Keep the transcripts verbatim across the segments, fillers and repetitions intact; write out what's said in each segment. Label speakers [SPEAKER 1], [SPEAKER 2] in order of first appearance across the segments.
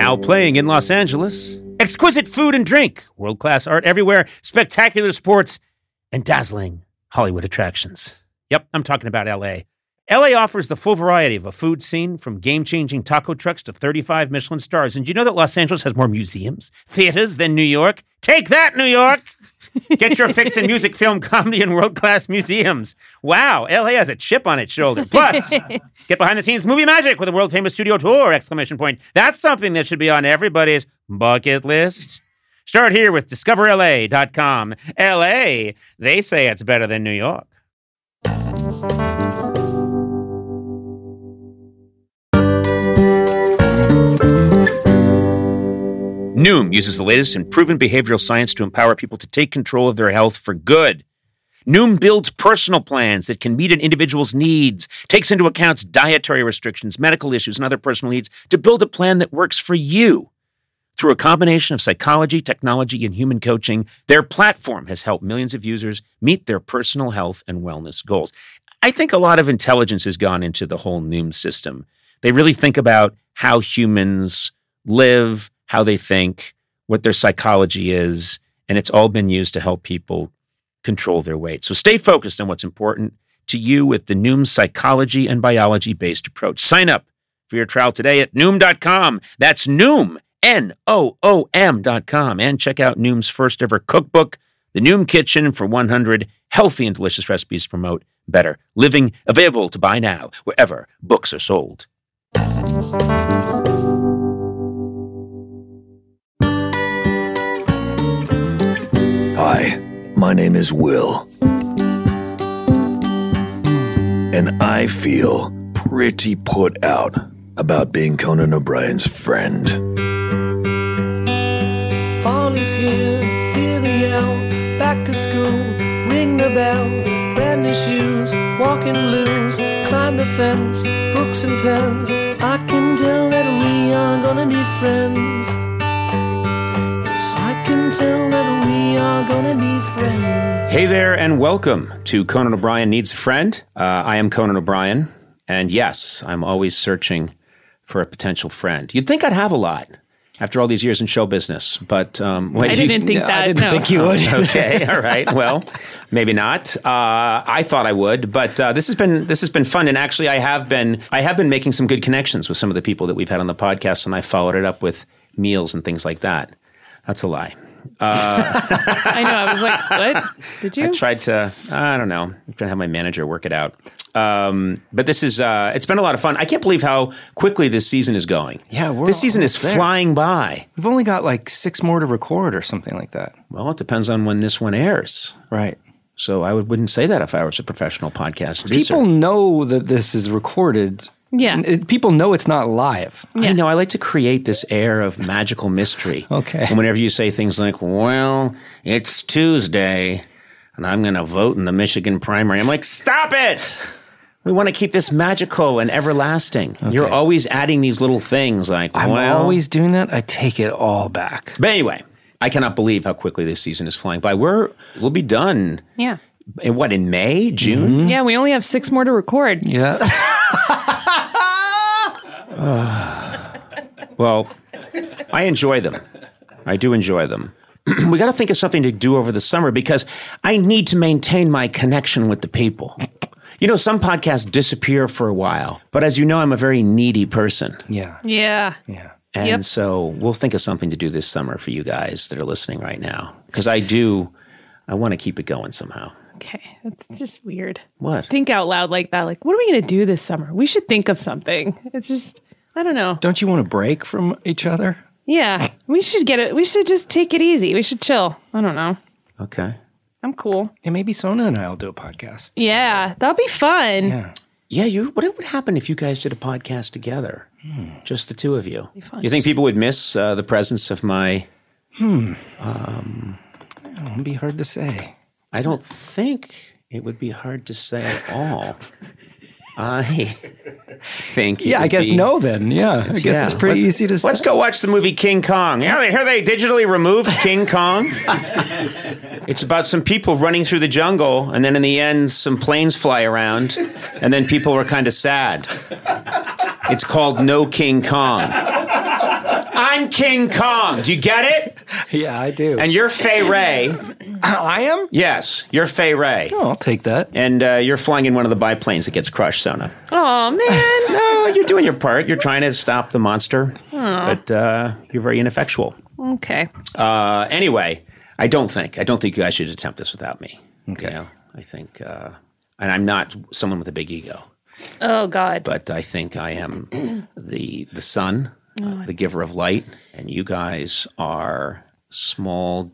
[SPEAKER 1] Now playing in Los Angeles. Exquisite food and drink, world-class art everywhere, spectacular sports, and dazzling Hollywood attractions. Yep, I'm talking about L A. L A offers the full variety of a food scene, from game-changing taco trucks to thirty-five Michelin stars. And do you know that Los Angeles has more museums, theaters than New York? Take that, New York! Get your fix in music, film, comedy, and world-class museums. Wow, L A has a chip on its shoulder. Plus, get behind-the-scenes movie magic with a world-famous studio tour, exclamation point. That's something that should be on everybody's bucket list. Start here with discover L A dot com. L A, they say it's better than New York. Noom uses the latest in proven behavioral science to empower people to take control of their health for good. Noom builds personal plans that can meet an individual's needs, takes into account dietary restrictions, medical issues, and other personal needs to build a plan that works for you. Through a combination of psychology, technology, and human coaching, their platform has helped millions of users meet their personal health and wellness goals. I think a lot of intelligence has gone into the whole Noom system. They really think about how humans live, how they think, what their psychology is, and it's all been used to help people control their weight. So stay focused on what's important to you with the Noom psychology and biology-based approach. Sign up for your trial today at Noom dot com. That's Noom, N O O M dot com. And check out Noom's first ever cookbook, The Noom Kitchen, for one hundred healthy and delicious recipes to promote better living. Available to buy now wherever books are sold.
[SPEAKER 2] Hi, my name is Will. And I feel pretty put out about being Conan O'Brien's friend.
[SPEAKER 3] Fall is here, hear the yell, back to school, ring the bell, brand new shoes, walking blues, climb the fence, books and pens, I can tell that we are gonna be friends. Yes, I can tell that we are gonna be friends.
[SPEAKER 1] Hey there, and welcome to Conan O'Brien Needs a Friend. Uh, I am Conan O'Brien, and yes, I'm always searching for a potential friend. You'd think I'd have a lot after all these years in show business, but um,
[SPEAKER 4] I didn't
[SPEAKER 1] you,
[SPEAKER 4] think that.
[SPEAKER 5] I didn't
[SPEAKER 4] no.
[SPEAKER 5] think you would.
[SPEAKER 1] Okay, all right. Well, maybe not. Uh, I thought I would, but uh, this has been this has been fun, and actually, I have been I have been making some good connections with some of the people that we've had on the podcast, and I followed it up with meals and things like that. That's a lie. Uh,
[SPEAKER 4] I know. I was like, what? Did you?
[SPEAKER 1] I tried to. I don't know. I'm trying to have my manager work it out. Um, but this is, uh, it's been a lot of fun. I can't believe how quickly this season is going.
[SPEAKER 5] Yeah, we're
[SPEAKER 1] This season is
[SPEAKER 5] almost there.
[SPEAKER 1] flying by.
[SPEAKER 5] We've only got like six more to record or something like that.
[SPEAKER 1] Well, it depends on when this one airs.
[SPEAKER 5] Right.
[SPEAKER 1] So I would, wouldn't say that if I was a professional podcast producer.
[SPEAKER 5] People know that this is recorded.
[SPEAKER 4] Yeah.
[SPEAKER 5] N- it- people know it's not live.
[SPEAKER 1] I know. I like to create this air of magical mystery.
[SPEAKER 5] Okay.
[SPEAKER 1] And whenever you say things like, well, it's Tuesday and I'm going to vote in the Michigan primary, I'm like, stop it! We want to keep this magical and everlasting.
[SPEAKER 5] Okay.
[SPEAKER 1] You're always adding these little things like,
[SPEAKER 5] I'm
[SPEAKER 1] well...
[SPEAKER 5] always doing that. I take it all back.
[SPEAKER 1] But anyway, I cannot believe how quickly this season is flying by. We're, we'll be done,
[SPEAKER 4] Yeah.
[SPEAKER 1] in what, in May, June?
[SPEAKER 4] Yeah, we only have six more to record.
[SPEAKER 5] Yeah.
[SPEAKER 1] Well, I enjoy them. I do enjoy them. We got to think of something to do over the summer because I need to maintain my connection with the people. You know, some podcasts disappear for a while, but as you know, I'm a very needy person.
[SPEAKER 5] Yeah.
[SPEAKER 4] Yeah.
[SPEAKER 5] Yeah.
[SPEAKER 1] And
[SPEAKER 4] Yep.
[SPEAKER 1] so we'll think of something to do this summer for you guys that are listening right now. Because I do, I want to keep it going somehow.
[SPEAKER 4] Okay. That's just weird.
[SPEAKER 1] What?
[SPEAKER 4] Think out loud like that. Like, what are we going to do this summer? We should think of something. It's just, I don't know.
[SPEAKER 5] Don't you want to break from each other?
[SPEAKER 4] Yeah. We should get it. We should just take it easy. We should chill. I don't know.
[SPEAKER 1] Okay.
[SPEAKER 4] I'm cool.
[SPEAKER 5] Yeah, maybe Sona and I will do a podcast.
[SPEAKER 4] Yeah. That'll be fun.
[SPEAKER 5] Yeah.
[SPEAKER 1] Yeah, you. What would happen if you guys did a podcast together? Hmm. Just the two of you.
[SPEAKER 4] fun.
[SPEAKER 1] You think people would miss uh, the presence of my...
[SPEAKER 5] It'll be hard to say.
[SPEAKER 1] I don't think it would be hard to say at all. I think... it
[SPEAKER 5] Yeah, I
[SPEAKER 1] would
[SPEAKER 5] guess
[SPEAKER 1] be-
[SPEAKER 5] no then. Yeah, I guess
[SPEAKER 1] Yeah.
[SPEAKER 5] it's pretty
[SPEAKER 1] Let-
[SPEAKER 5] easy to say.
[SPEAKER 1] Let's go watch the movie King Kong. Here they, here they digitally removed King Kong. It's about some people running through the jungle, and then in the end, some planes fly around, and then people are kind of sad. It's called No King Kong. I I'm King Kong. Do you get it?
[SPEAKER 5] Yeah, I do.
[SPEAKER 1] And you're Fay Ray.
[SPEAKER 5] I am?
[SPEAKER 1] Yes, you're Fay Ray.
[SPEAKER 5] Oh, I'll take that.
[SPEAKER 1] And uh, you're flying in one of the biplanes that gets crushed, Sona.
[SPEAKER 4] Oh, man.
[SPEAKER 1] No, you're doing your part. You're trying to stop the monster, but uh, you're very ineffectual.
[SPEAKER 4] Okay.
[SPEAKER 1] Uh, anyway, I don't think. I don't think you guys should attempt this without me.
[SPEAKER 5] Okay.
[SPEAKER 1] You know, I think, uh, and I'm not someone with a big ego,
[SPEAKER 4] Oh, God.
[SPEAKER 1] but I think I am the the sun, uh, the giver of light, and you guys are small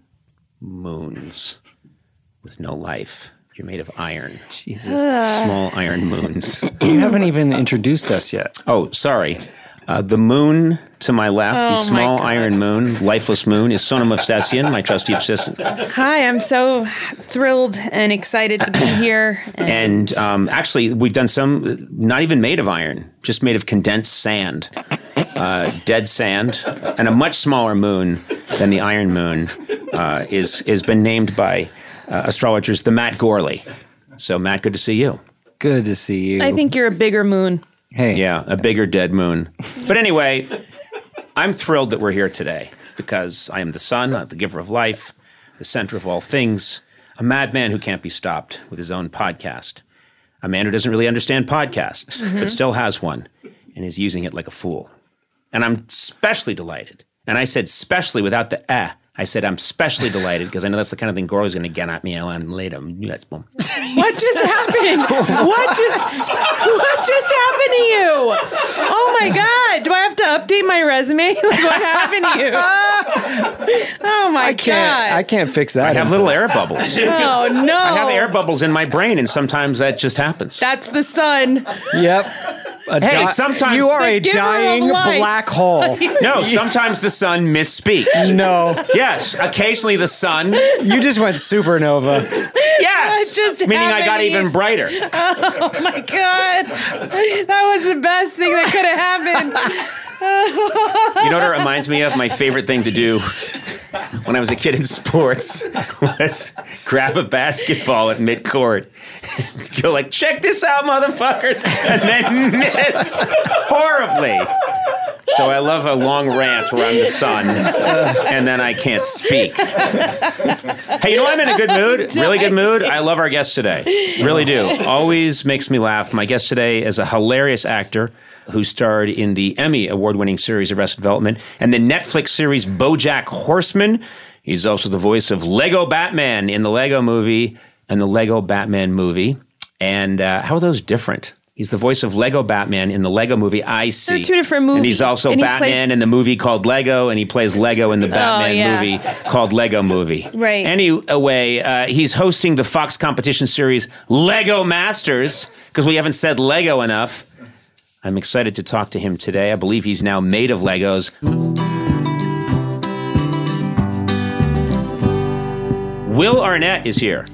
[SPEAKER 1] moons with no life. You're made of iron.
[SPEAKER 5] Jesus.
[SPEAKER 1] Small iron moons.
[SPEAKER 5] You haven't even introduced us yet.
[SPEAKER 1] Oh, sorry. Uh, the moon to my left,
[SPEAKER 4] Oh,
[SPEAKER 1] the
[SPEAKER 4] my
[SPEAKER 1] small
[SPEAKER 4] God.
[SPEAKER 1] iron moon, lifeless moon, is Sona Movsesian, my trusty assistant.
[SPEAKER 4] Hi, I'm so thrilled and excited to be here.
[SPEAKER 1] And um, actually, we've done some, not even made of iron, just made of condensed sand, uh, dead sand, and a much smaller moon than the iron moon uh, is is been named by uh, astrologers the Matt Gorley. So, Matt, good to see you.
[SPEAKER 5] Good to see you.
[SPEAKER 4] I think you're a bigger moon.
[SPEAKER 5] Hey.
[SPEAKER 1] Yeah, a bigger dead moon. But anyway, I'm thrilled that we're here today because I am the sun, uh, the giver of life, the center of all things, a madman who can't be stopped with his own podcast, a man who doesn't really understand podcasts, but still has one and is using it like a fool. And I'm especially delighted. And I said specially without the eh. I said I'm especially delighted because I know that's the kind of thing Gorley's going to get at me and later. Yes, boom.
[SPEAKER 4] What just happened? What just what just happened to you? Oh my God! Do I have to update my resume? Like, what happened to you? Oh my
[SPEAKER 5] I can't,
[SPEAKER 4] God!
[SPEAKER 5] I can't fix that.
[SPEAKER 1] I have little air bubbles.
[SPEAKER 4] Oh no!
[SPEAKER 1] I have air bubbles in my brain, and sometimes that just happens.
[SPEAKER 4] That's the sun.
[SPEAKER 5] Yep. A
[SPEAKER 1] Hey,
[SPEAKER 5] di-
[SPEAKER 1] sometimes-
[SPEAKER 5] you are
[SPEAKER 4] The
[SPEAKER 5] a
[SPEAKER 4] giver of
[SPEAKER 5] dying
[SPEAKER 4] life.
[SPEAKER 5] black hole.
[SPEAKER 1] No, sometimes the sun misspeaks.
[SPEAKER 5] No,
[SPEAKER 1] Yes, occasionally the sun.
[SPEAKER 5] you just went supernova.
[SPEAKER 1] Yes,
[SPEAKER 4] What just
[SPEAKER 1] meaning I got
[SPEAKER 4] happened?
[SPEAKER 1] even brighter.
[SPEAKER 4] Oh my God! That was the best thing that could have happened.
[SPEAKER 1] You know what it reminds me of? My favorite thing to do when I was a kid in sports was grab a basketball at midcourt and go like, check this out, motherfuckers, and then miss horribly. So I love a long rant where I'm the sun, and then I can't speak. Hey, you know I'm in a good mood, really good mood. I love our guest today, really do. Always makes me laugh. My guest today is a hilarious actor who starred in the Emmy award-winning series Arrested Development and the Netflix series BoJack Horseman. He's also the voice of Lego Batman in the Lego Movie and the Lego Batman movie. And uh, how are those different? He's the voice of Lego Batman in the Lego Movie I See.
[SPEAKER 4] They're two different movies.
[SPEAKER 1] And he's also
[SPEAKER 4] And he
[SPEAKER 1] Batman
[SPEAKER 4] played-
[SPEAKER 1] in the movie called Lego, and he plays Lego in the Batman
[SPEAKER 4] yeah.
[SPEAKER 1] movie called Lego Movie.
[SPEAKER 4] Right.
[SPEAKER 1] Anyway, uh, he's hosting the Fox competition series Lego Masters, because we haven't said Lego enough. I'm excited to talk to him today. I believe he's now made of Legos. Will Arnett is here.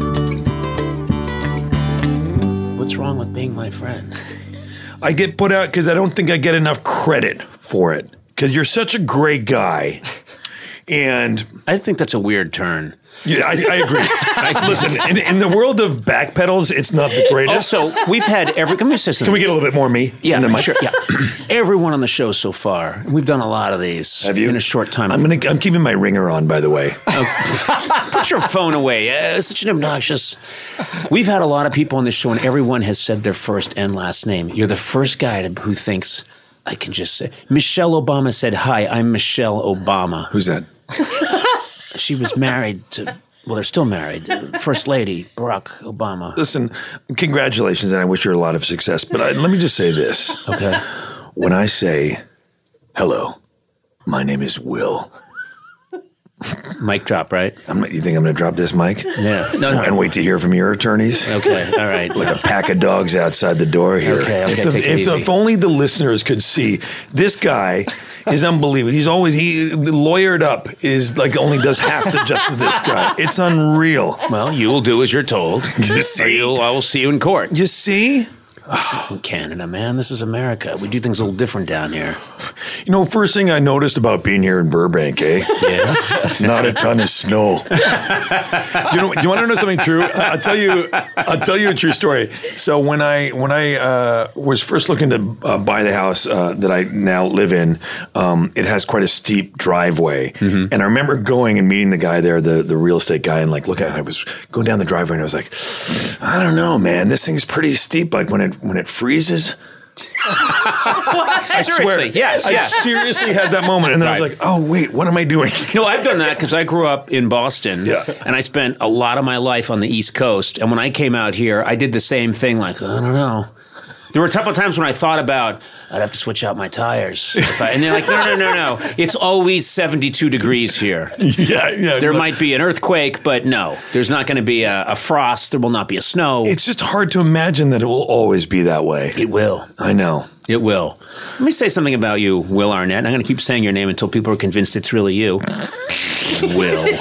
[SPEAKER 1] What's wrong with being my friend?
[SPEAKER 2] I get put out because I don't think I get enough credit for it. Because you're such a great guy. And
[SPEAKER 1] I think that's a weird turn.
[SPEAKER 2] yeah, I, I agree. I, listen, in, in the world of backpedals, it's not the greatest.
[SPEAKER 1] Also, we've had every. Let me say something.
[SPEAKER 2] Can we get a little bit more me?
[SPEAKER 1] Yeah,
[SPEAKER 2] in the mic?
[SPEAKER 1] sure. Yeah, everyone on the show so far. We've done a lot of these.
[SPEAKER 2] Have you?
[SPEAKER 1] In a short time.
[SPEAKER 2] I'm gonna. I'm keeping my ringer on, by the way.
[SPEAKER 1] Put your phone away. Uh, it's such an obnoxious. We've had a lot of people on this show, and everyone has said their first and last name. You're the first guy to, who thinks I can just say. Michelle Obama said, "Hi, I'm Michelle Obama."
[SPEAKER 2] Who's that?
[SPEAKER 1] She was married to. Well, they're still married. First Lady Barack Obama.
[SPEAKER 2] Listen, congratulations, and I wish you a lot of success. But I, let me just say this:
[SPEAKER 1] Okay.
[SPEAKER 2] when I say hello, my name is Will.
[SPEAKER 1] Mic drop, right?
[SPEAKER 2] I'm, you think I'm going to drop this mic?
[SPEAKER 1] Yeah. No, no.
[SPEAKER 2] And wait to hear from your attorneys?
[SPEAKER 1] Okay. All right.
[SPEAKER 2] Like a pack of dogs outside the door here.
[SPEAKER 1] Okay, okay,
[SPEAKER 2] if, the-
[SPEAKER 1] take it
[SPEAKER 2] if, the-
[SPEAKER 1] easy.
[SPEAKER 2] if only the listeners could see this guy is unbelievable. He's always he the lawyered up is like only does half the justice of this guy. It's unreal.
[SPEAKER 1] Well, you will do as you're told.
[SPEAKER 2] You
[SPEAKER 1] Or
[SPEAKER 2] see?
[SPEAKER 1] you'll, I will see you in court.
[SPEAKER 2] You see?
[SPEAKER 1] Canada, man. This is America. We do things a little different down here.
[SPEAKER 2] You know, first thing I noticed about being here in Burbank, eh?
[SPEAKER 1] Yeah.
[SPEAKER 2] Not a ton of snow. do you know? Do you want to know something true? I'll tell you. I'll tell you a true story. So when I when I uh, was first looking to uh, buy the house uh, that I now live in, um, it has quite a steep driveway, mm-hmm. and I remember going and meeting the guy there, the the real estate guy, and like look at it. I was going down the driveway, and I was like, I don't know, man. This thing's pretty steep. Like when it when it freezes. I
[SPEAKER 1] Seriously,
[SPEAKER 2] swear,
[SPEAKER 1] yes,
[SPEAKER 2] I
[SPEAKER 1] yes.
[SPEAKER 2] seriously had that moment, and then I was
[SPEAKER 1] Right.
[SPEAKER 2] like, "Oh wait, what am I doing?"
[SPEAKER 1] No, I've done that because I grew up in Boston,
[SPEAKER 2] Yeah.
[SPEAKER 1] and I spent a lot of my life on the East Coast. And when I came out here, I did the same thing. Like, I don't know. There were a couple of times when I thought about, I'd have to switch out my tires. If I, and they're like, no, no, no, no. It's always seventy-two degrees here.
[SPEAKER 2] yeah, yeah.
[SPEAKER 1] There
[SPEAKER 2] but
[SPEAKER 1] might be an earthquake, but no, there's not going to be a, a frost. There will not be a snow.
[SPEAKER 2] It's just hard to imagine that it will always be that way.
[SPEAKER 1] It will.
[SPEAKER 2] I know.
[SPEAKER 1] It will. Let me say something about you, Will Arnett. And I'm going to keep saying your name until people are convinced it's really you. Will.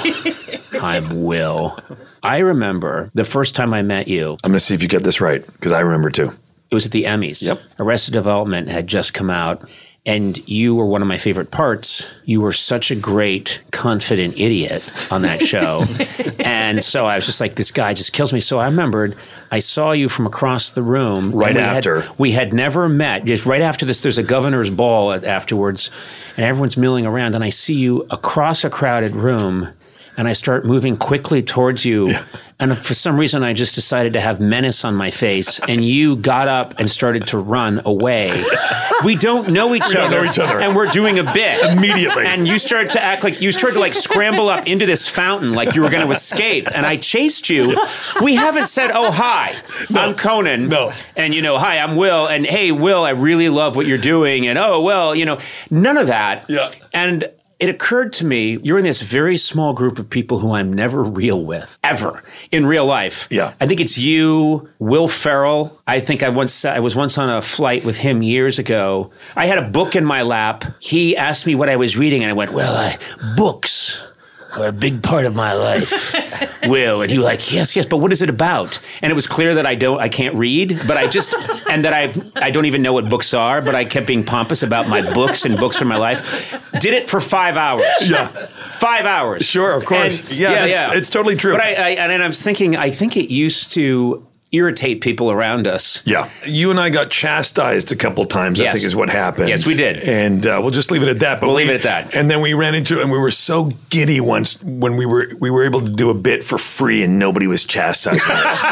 [SPEAKER 1] I'm Will. I remember the first time I met you.
[SPEAKER 2] I'm going to see if you get this right, because I remember too.
[SPEAKER 1] It was at the Emmys.
[SPEAKER 2] Yep.
[SPEAKER 1] Arrested Development had just come out, and you were one of my favorite parts. You were such a great, confident idiot on that show. And so I was just like, this guy just kills me. So I remembered I saw you from across the room.
[SPEAKER 2] Right
[SPEAKER 1] and we
[SPEAKER 2] after.
[SPEAKER 1] Had, we had never met. Just right after this, there's a governor's ball at, afterwards, and everyone's milling around, and I see you across a crowded room, and I start moving quickly towards you. Yeah. And for some reason, I just decided to have menace on my face, and you got up and started to run away. We don't know each,
[SPEAKER 2] We don't
[SPEAKER 1] other,
[SPEAKER 2] know each other.
[SPEAKER 1] and we're doing a bit.
[SPEAKER 2] Immediately.
[SPEAKER 1] And you started to act like, you started to like scramble up into this fountain like you were going to escape, and I chased you. We haven't said, oh, hi,
[SPEAKER 2] No.
[SPEAKER 1] I'm Conan.
[SPEAKER 2] No.
[SPEAKER 1] And, you know, hi, I'm Will, and hey, Will, I really love what you're doing, and oh, well, you know, none of that.
[SPEAKER 2] Yeah.
[SPEAKER 1] And it occurred to me, you're in this very small group of people who I'm never real with, ever, in real life.
[SPEAKER 2] Yeah.
[SPEAKER 1] I think it's you, Will Ferrell. I think I once I was once on a flight with him years ago. I had a book in my lap. He asked me what I was reading, and I went, well, I, books are a big part of my life, Will. And he was like, yes, yes, but what is it about? And it was clear that I don't, I can't read, but I just, and that I I don't even know what books are, but I kept being pompous about my books and books for my life. Did it for five hours.
[SPEAKER 2] Yeah.
[SPEAKER 1] Five hours.
[SPEAKER 2] Sure, of course.
[SPEAKER 1] And-
[SPEAKER 2] yeah, that's, it's totally true.
[SPEAKER 1] But I, I, and then I was thinking, I think it used to irritate people around us.
[SPEAKER 2] Yeah. You and I got chastised a couple times, I
[SPEAKER 1] Yes.
[SPEAKER 2] think is what happened.
[SPEAKER 1] Yes, we did.
[SPEAKER 2] And uh, we'll just leave it at that. But
[SPEAKER 1] We'll
[SPEAKER 2] we-
[SPEAKER 1] leave it at that.
[SPEAKER 2] And then we ran into it, and we were so giddy once when we were we were able to do a bit for free and nobody was chastising us.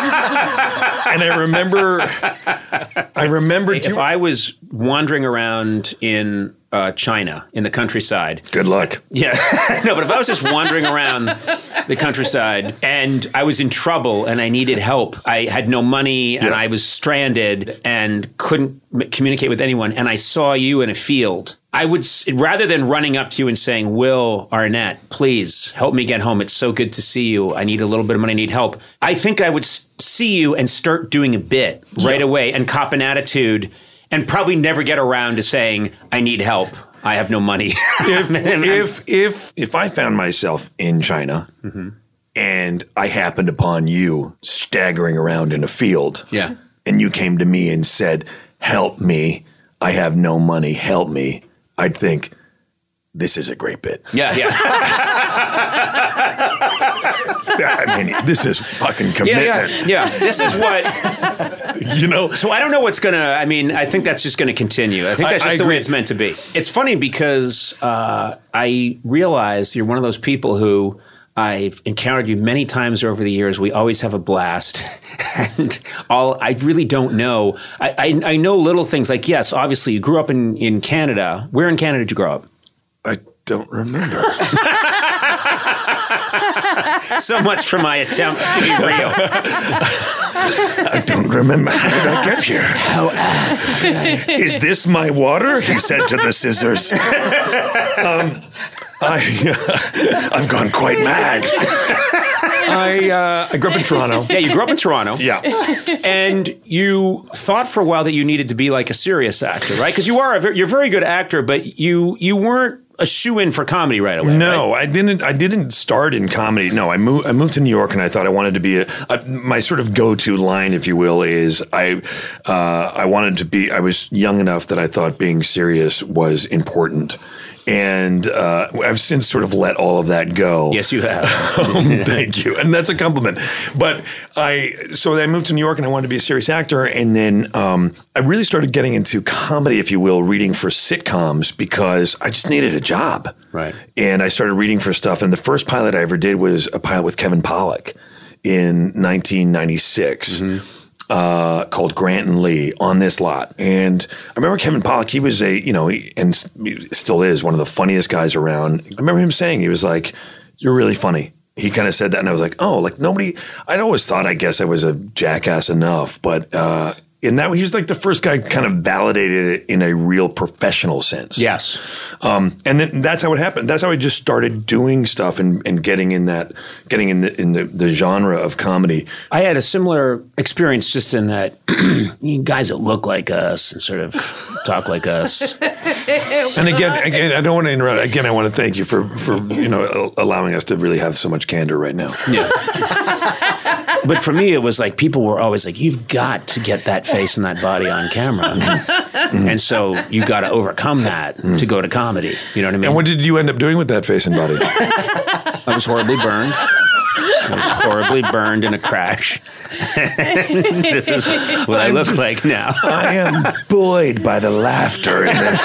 [SPEAKER 2] And I remember, I remember.
[SPEAKER 1] If I was wandering around in uh, China, in the countryside.
[SPEAKER 2] Good luck.
[SPEAKER 1] Yeah. No, but if I was just wandering around the countryside and I was in trouble and I needed help, I had no money and
[SPEAKER 2] Yeah.
[SPEAKER 1] I was stranded and couldn't m- communicate with anyone, and I saw you in a field, I would, s- rather than running up to you and saying, Will Arnett, please help me get home. It's so good to see you. I need a little bit of money. I need help. I think I would s- see you and start doing a bit right
[SPEAKER 2] Yeah.
[SPEAKER 1] away and cop an attitude and probably never get around to saying, I need help. I have no money.
[SPEAKER 2] if if if if I found myself in China
[SPEAKER 1] Mm-hmm.
[SPEAKER 2] and I happened upon you staggering around in a field,
[SPEAKER 1] Yeah.
[SPEAKER 2] and you came to me and said, "Help me! I have no money. Help me!" I'd think, "This is a great bit."
[SPEAKER 1] Yeah, yeah.
[SPEAKER 2] I mean, this is fucking
[SPEAKER 1] Yeah,
[SPEAKER 2] commitment.
[SPEAKER 1] yeah, yeah. This is what.
[SPEAKER 2] You know,
[SPEAKER 1] So I don't know what's gonna. I mean, I think that's just gonna continue. I think
[SPEAKER 2] I-
[SPEAKER 1] that's
[SPEAKER 2] I
[SPEAKER 1] just the way
[SPEAKER 2] agree.
[SPEAKER 1] it's meant to be. It's funny because uh, I realize you're one of those people who I've encountered you many times over the years. We always have a blast, and all I really don't know. I, I I know little things like, yes, obviously you grew up in in Canada. Where in Canada did you grow up?
[SPEAKER 2] I don't remember.
[SPEAKER 1] So much for my attempt to be real.
[SPEAKER 2] I don't remember. How did I get here? Is this my water? He said to the scissors. um, I, uh, I've gone quite mad. I, uh, I grew up in Toronto.
[SPEAKER 1] Yeah, you grew up in Toronto.
[SPEAKER 2] Yeah.
[SPEAKER 1] And you thought for a while that you needed to be like a serious actor, right? Because you are a very, you're a very good actor, but you you weren't a shoe-in for comedy right away.
[SPEAKER 2] No,
[SPEAKER 1] right?
[SPEAKER 2] I didn't. I didn't start in comedy. No, I moved. I moved to New York, and I thought I wanted to be a, a my sort of go-to line, if you will, is I. Uh, I wanted to be. I was young enough that I thought being serious was important, and uh, I've since sort of let all of that go.
[SPEAKER 1] Yes, you have.
[SPEAKER 2] um, thank you, and that's a compliment. But I. So I moved to New York, and I wanted to be a serious actor, and then um, I really started getting into comedy, if you will, reading for sitcoms because I just needed a job.
[SPEAKER 1] Right.
[SPEAKER 2] And I started reading for stuff. And the first pilot I ever did was a pilot with Kevin Pollak in nineteen ninety-six mm-hmm. uh, called Grant and Lee, On This Lot. And I remember Kevin Pollak, he was a, you know, he, and still is one of the funniest guys around. I remember him saying, he was like, "You're really funny." He kind of said that. And I was like, oh, like nobody, I'd always thought, I guess I was a jackass enough. But, uh, in that, he was like the first guy kind of validated it in a real professional sense.
[SPEAKER 1] Yes.
[SPEAKER 2] Um, and then that's how it happened. That's how I just started doing stuff and, and getting in that, getting in the in the, the genre of comedy.
[SPEAKER 1] I had a similar experience just in that you guys that look like us and sort of talk like us.
[SPEAKER 2] And again, again, I don't want to interrupt. Again, I want to thank you for, for you know allowing us to really have so much candor right now.
[SPEAKER 1] Yeah. But for me, it was like people were always like, "You've got to get that face and that body on camera," mm-hmm. and so you got to overcome that mm-hmm. to go to comedy. You know what I mean?
[SPEAKER 2] And what did you end up doing with that face and body?
[SPEAKER 1] I was horribly burned. I was horribly burned in a crash. This is what I'm I look just, like now.
[SPEAKER 2] I am buoyed by the laughter in this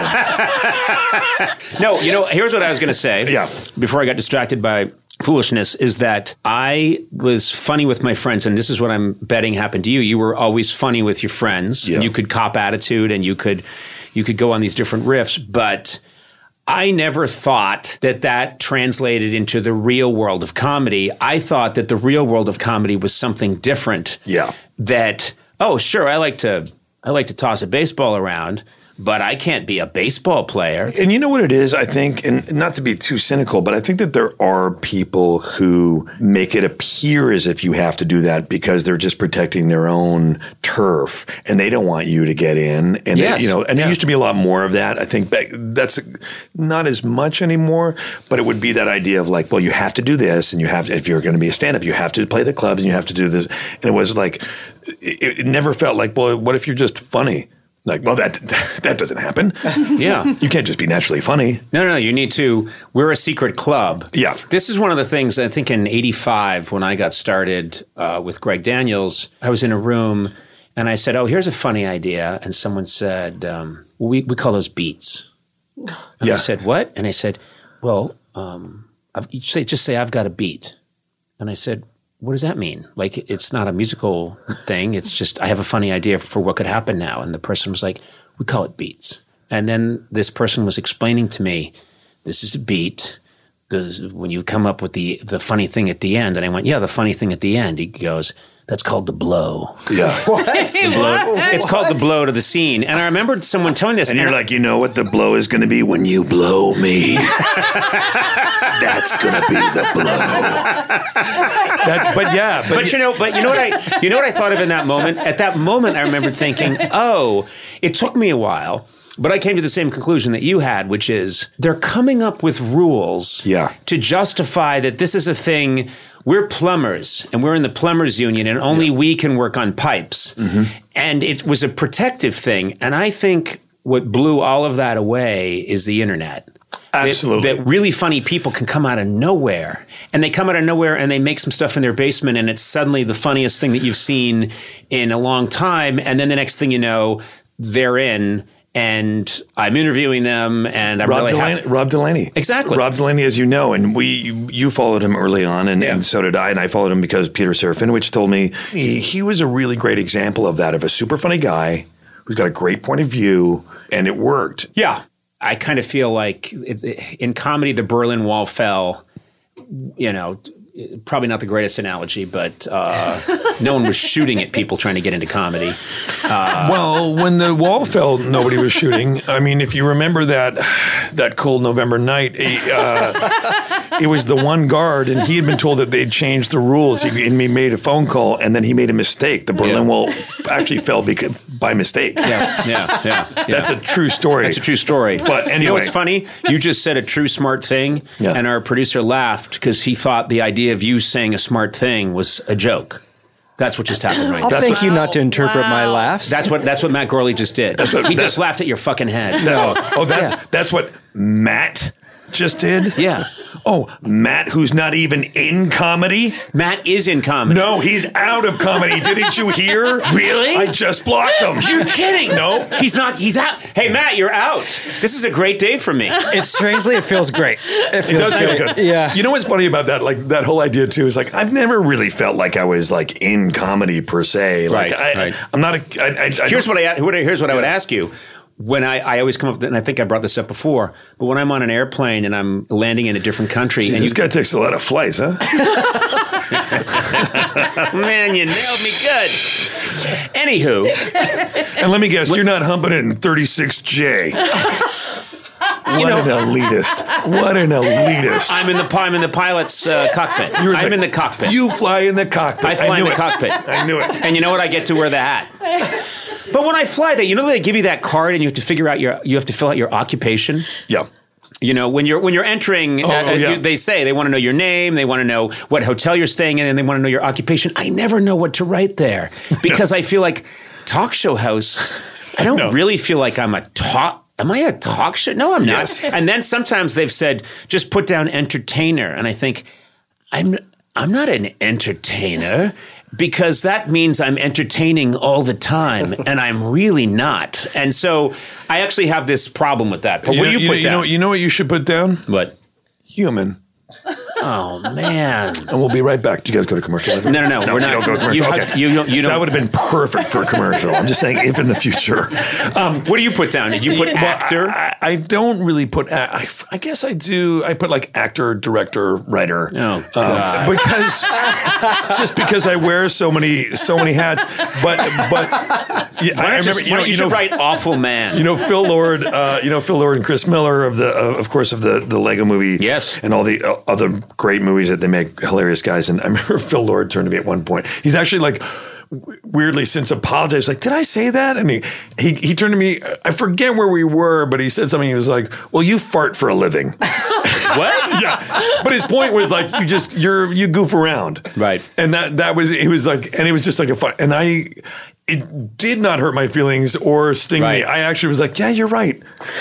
[SPEAKER 2] room.
[SPEAKER 1] No, you know, here's what I was going to say.
[SPEAKER 2] Yeah.
[SPEAKER 1] Before I got distracted by foolishness, is that I was funny with my friends, and this is what I'm betting happened to you. You were always funny with your friends, yeah. and you could cop attitude, and you could you could go on these different riffs, but I never thought that that translated into the real world of comedy. I thought that the real world of comedy was something different.
[SPEAKER 2] Yeah.
[SPEAKER 1] That, oh, sure, I like to I like to toss a baseball around, but I can't be a baseball player.
[SPEAKER 2] And you know what it is, I think, and not to be too cynical, but I think that there are people who make it appear as if you have to do that because they're just protecting their own turf and they don't want you to get in. And
[SPEAKER 1] yes.
[SPEAKER 2] they, you know, and
[SPEAKER 1] yeah.
[SPEAKER 2] there used to be a lot more of that. I think back, that's not as much anymore, but it would be that idea of like, well, you have to do this, and you have to, if you're going to be a stand-up, you have to play the clubs and you have to do this. And it was like, it, it never felt like, well, what if you're just funny? Like, well, that that doesn't happen.
[SPEAKER 1] Yeah.
[SPEAKER 2] You can't just be naturally funny.
[SPEAKER 1] No, no, you need to. We're a secret club.
[SPEAKER 2] Yeah.
[SPEAKER 1] This is one of the things, I think in eighty-five, when I got started uh, with Greg Daniels, I was in a room and I said, oh, here's a funny idea. And someone said, um, we, we call those beats. And
[SPEAKER 2] yeah.
[SPEAKER 1] I said, what? And I said, well, um, I've, you say, just say I've got a beat. And I said, what does that mean? Like, it's not a musical thing. It's just, I have a funny idea for what could happen now. And the person was like, we call it beats. And then this person was explaining to me, this is a beat. This, when you come up with the, the funny thing at the end. And I went, yeah, the funny thing at the end. He goes, that's called the blow.
[SPEAKER 2] Yeah.
[SPEAKER 1] What? The blow, it's called the blow to the scene. And I remember someone telling this.
[SPEAKER 2] And you're like, you know what the blow is going to be when you blow me? That's going to be the blow. That, but yeah.
[SPEAKER 1] But, but you know, but you know what I, you know what I thought of in that moment? At that moment, I remember thinking, oh, it took me a while. But I came to the same conclusion that you had, which is they're coming up with rules
[SPEAKER 2] yeah.
[SPEAKER 1] to justify that this is a thing. We're plumbers, and we're in the plumbers union, and only yeah. we can work on pipes. Mm-hmm. And it was a protective thing. And I think what blew all of that away is the internet.
[SPEAKER 2] Absolutely.
[SPEAKER 1] That, that really funny people can come out of nowhere. And they come out of nowhere and they make some stuff in their basement, and it's suddenly the funniest thing that you've seen in a long time. And then the next thing you know, they're in. And I'm interviewing them, and I'm
[SPEAKER 2] Rob
[SPEAKER 1] really
[SPEAKER 2] Delaney,
[SPEAKER 1] happy.
[SPEAKER 2] Rob Delaney.
[SPEAKER 1] Exactly.
[SPEAKER 2] Rob Delaney, as you know, and we you followed him early on, and, yeah. and so did I, and I followed him because Peter Serafinowicz told me he, he was a really great example of that, of a super funny guy who's got a great point of view, and it worked.
[SPEAKER 1] Yeah. I kind of feel like it, in comedy, the Berlin Wall fell, you know, probably not the greatest analogy, but uh, no one was shooting at people trying to get into comedy. Uh,
[SPEAKER 2] well, when the wall fell, nobody was shooting. I mean, if you remember that that cold November night, uh, it was the one guard, and he had been told that they'd changed the rules. He, and he made a phone call, and then he made a mistake. The Berlin yeah. Wall actually fell because, by mistake.
[SPEAKER 1] Yeah, yeah, yeah. yeah.
[SPEAKER 2] That's a true story.
[SPEAKER 1] That's a true story.
[SPEAKER 2] But anyway.
[SPEAKER 1] You know what's funny? You just said a true smart thing,
[SPEAKER 2] Yeah.
[SPEAKER 1] and our producer laughed because he thought the idea of you saying a smart thing was a joke. That's what just happened right
[SPEAKER 5] I'll
[SPEAKER 1] now.
[SPEAKER 5] thank you not to interpret my
[SPEAKER 4] Wow.
[SPEAKER 5] laughs.
[SPEAKER 1] That's what that's what Matt Gorley just did.
[SPEAKER 2] what-
[SPEAKER 1] he
[SPEAKER 2] that's-
[SPEAKER 1] just laughed at your fucking head.
[SPEAKER 2] No. Oh, that, that's what Matt just did?
[SPEAKER 1] Yeah.
[SPEAKER 2] Oh, Matt, who's not even in comedy?
[SPEAKER 1] Matt is in comedy.
[SPEAKER 2] No, he's out of comedy. Didn't you hear?
[SPEAKER 1] Really?
[SPEAKER 2] I just blocked him.
[SPEAKER 1] You're kidding.
[SPEAKER 2] No.
[SPEAKER 1] He's not. He's out. Hey, Matt, you're out. This is a great day for me.
[SPEAKER 5] It's strangely, it feels great. It
[SPEAKER 2] It
[SPEAKER 5] feels
[SPEAKER 2] does feel
[SPEAKER 5] great.
[SPEAKER 2] good.
[SPEAKER 5] Yeah.
[SPEAKER 2] You know what's funny about that? Like that whole idea too is like I've never really felt like I was like in comedy per se. Like
[SPEAKER 1] Right,
[SPEAKER 2] I,
[SPEAKER 1] right.
[SPEAKER 2] I'm not a. I, I, I
[SPEAKER 1] Here's what I what I- here's what I would ask you. When I, I always come up with, and I think I brought this up before, but when I'm on an airplane and I'm landing in a different country, and
[SPEAKER 2] This
[SPEAKER 1] you
[SPEAKER 2] guy takes a lot of flights, huh?
[SPEAKER 1] man, you nailed me good. Anywho,
[SPEAKER 2] And let me guess, you're not humping it in thirty-six J. What
[SPEAKER 1] know-
[SPEAKER 2] an elitist! What an elitist!
[SPEAKER 1] I'm in the pi- I'm in the pilot's uh, cockpit.
[SPEAKER 2] You're
[SPEAKER 1] I'm in the cockpit.
[SPEAKER 2] You fly in the cockpit.
[SPEAKER 1] I fly in
[SPEAKER 2] knew
[SPEAKER 1] the
[SPEAKER 2] it.
[SPEAKER 1] cockpit.
[SPEAKER 2] I knew it.
[SPEAKER 1] And you know what? I get to wear the hat. But when I fly, they you know they give you that card and you have to figure out your you have to fill out your occupation.
[SPEAKER 2] Yeah.
[SPEAKER 1] You know, when you're when you're entering,
[SPEAKER 2] Oh,
[SPEAKER 1] uh,
[SPEAKER 2] oh, yeah.
[SPEAKER 1] you, they say they want to know your name, they want to know what hotel you're staying in, and they want to know your occupation. I never know what to write there because I feel like talk show host. I don't
[SPEAKER 2] No.
[SPEAKER 1] really feel like I'm a talk. Am I a talk show? No, I'm not.
[SPEAKER 2] Yes.
[SPEAKER 1] And then sometimes they've said just put down entertainer, and I think I'm I'm not an entertainer. Because that means I'm entertaining all the time, and I'm really not. And so I actually have this problem with that. But what
[SPEAKER 2] You
[SPEAKER 1] do
[SPEAKER 2] know-
[SPEAKER 1] you put
[SPEAKER 2] you
[SPEAKER 1] down?
[SPEAKER 2] Know, you know what you should put down?
[SPEAKER 1] What?
[SPEAKER 2] Human.
[SPEAKER 1] Oh man!
[SPEAKER 2] And we'll be right back. Do you guys go to commercial?
[SPEAKER 1] No, no, no. We're
[SPEAKER 2] you
[SPEAKER 1] not.
[SPEAKER 2] don't go to commercial.
[SPEAKER 1] You,
[SPEAKER 2] okay.
[SPEAKER 1] have- you don't. You don't.
[SPEAKER 2] That would have been perfect for a commercial. I'm just saying, if in the future. Um,
[SPEAKER 1] What do you put down? Did you put
[SPEAKER 2] well,
[SPEAKER 1] actor?
[SPEAKER 2] I, I don't really put. a- I, I guess I do. I put like actor, director, writer.
[SPEAKER 1] Oh,
[SPEAKER 2] Um,
[SPEAKER 1] God.
[SPEAKER 2] because just because I wear so many so many hats. But but yeah,
[SPEAKER 1] Why
[SPEAKER 2] I
[SPEAKER 1] not just,
[SPEAKER 2] remember. You
[SPEAKER 1] why
[SPEAKER 2] know,
[SPEAKER 1] don't you
[SPEAKER 2] you
[SPEAKER 1] should
[SPEAKER 2] know,
[SPEAKER 1] write awful man.
[SPEAKER 2] You know Phil Lord, uh, you know Phil Lord and Chris Miller of the, uh, of course, of the the Lego Movie,
[SPEAKER 1] Yes.
[SPEAKER 2] and all the uh, other great movies that they make, hilarious guys. And I remember Phil Lord turned to me at one point. He's actually like w- weirdly since apologized. Like, did I say that? And he he he turned to me. I forget where we were, but he said something. He was like, "Well, you fart for a living."
[SPEAKER 1] What?
[SPEAKER 2] Yeah, but his point was like, you just you're you goof around,
[SPEAKER 1] Right.
[SPEAKER 2] And that that was it was like, and it was just like a fun. And I. It did not hurt my feelings or sting me.
[SPEAKER 1] Right.
[SPEAKER 2] I actually was like, yeah, you're right.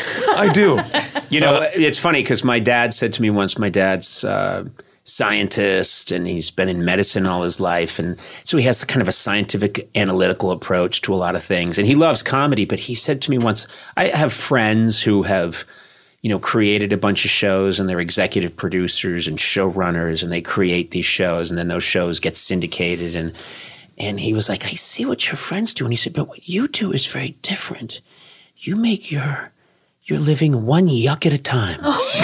[SPEAKER 2] I do.
[SPEAKER 1] You know, it's funny because my dad said to me once. My dad's uh, scientist, and he's been in medicine all his life, and so he has kind of a scientific, analytical approach to a lot of things. And he loves comedy, but he said to me once, I have friends who have, you know, created a bunch of shows, and they're executive producers and showrunners, and they create these shows, and then those shows get syndicated. And and he was like, I see what your friends do. And he said, but what you do is very different. You make your your living one yuck at a time.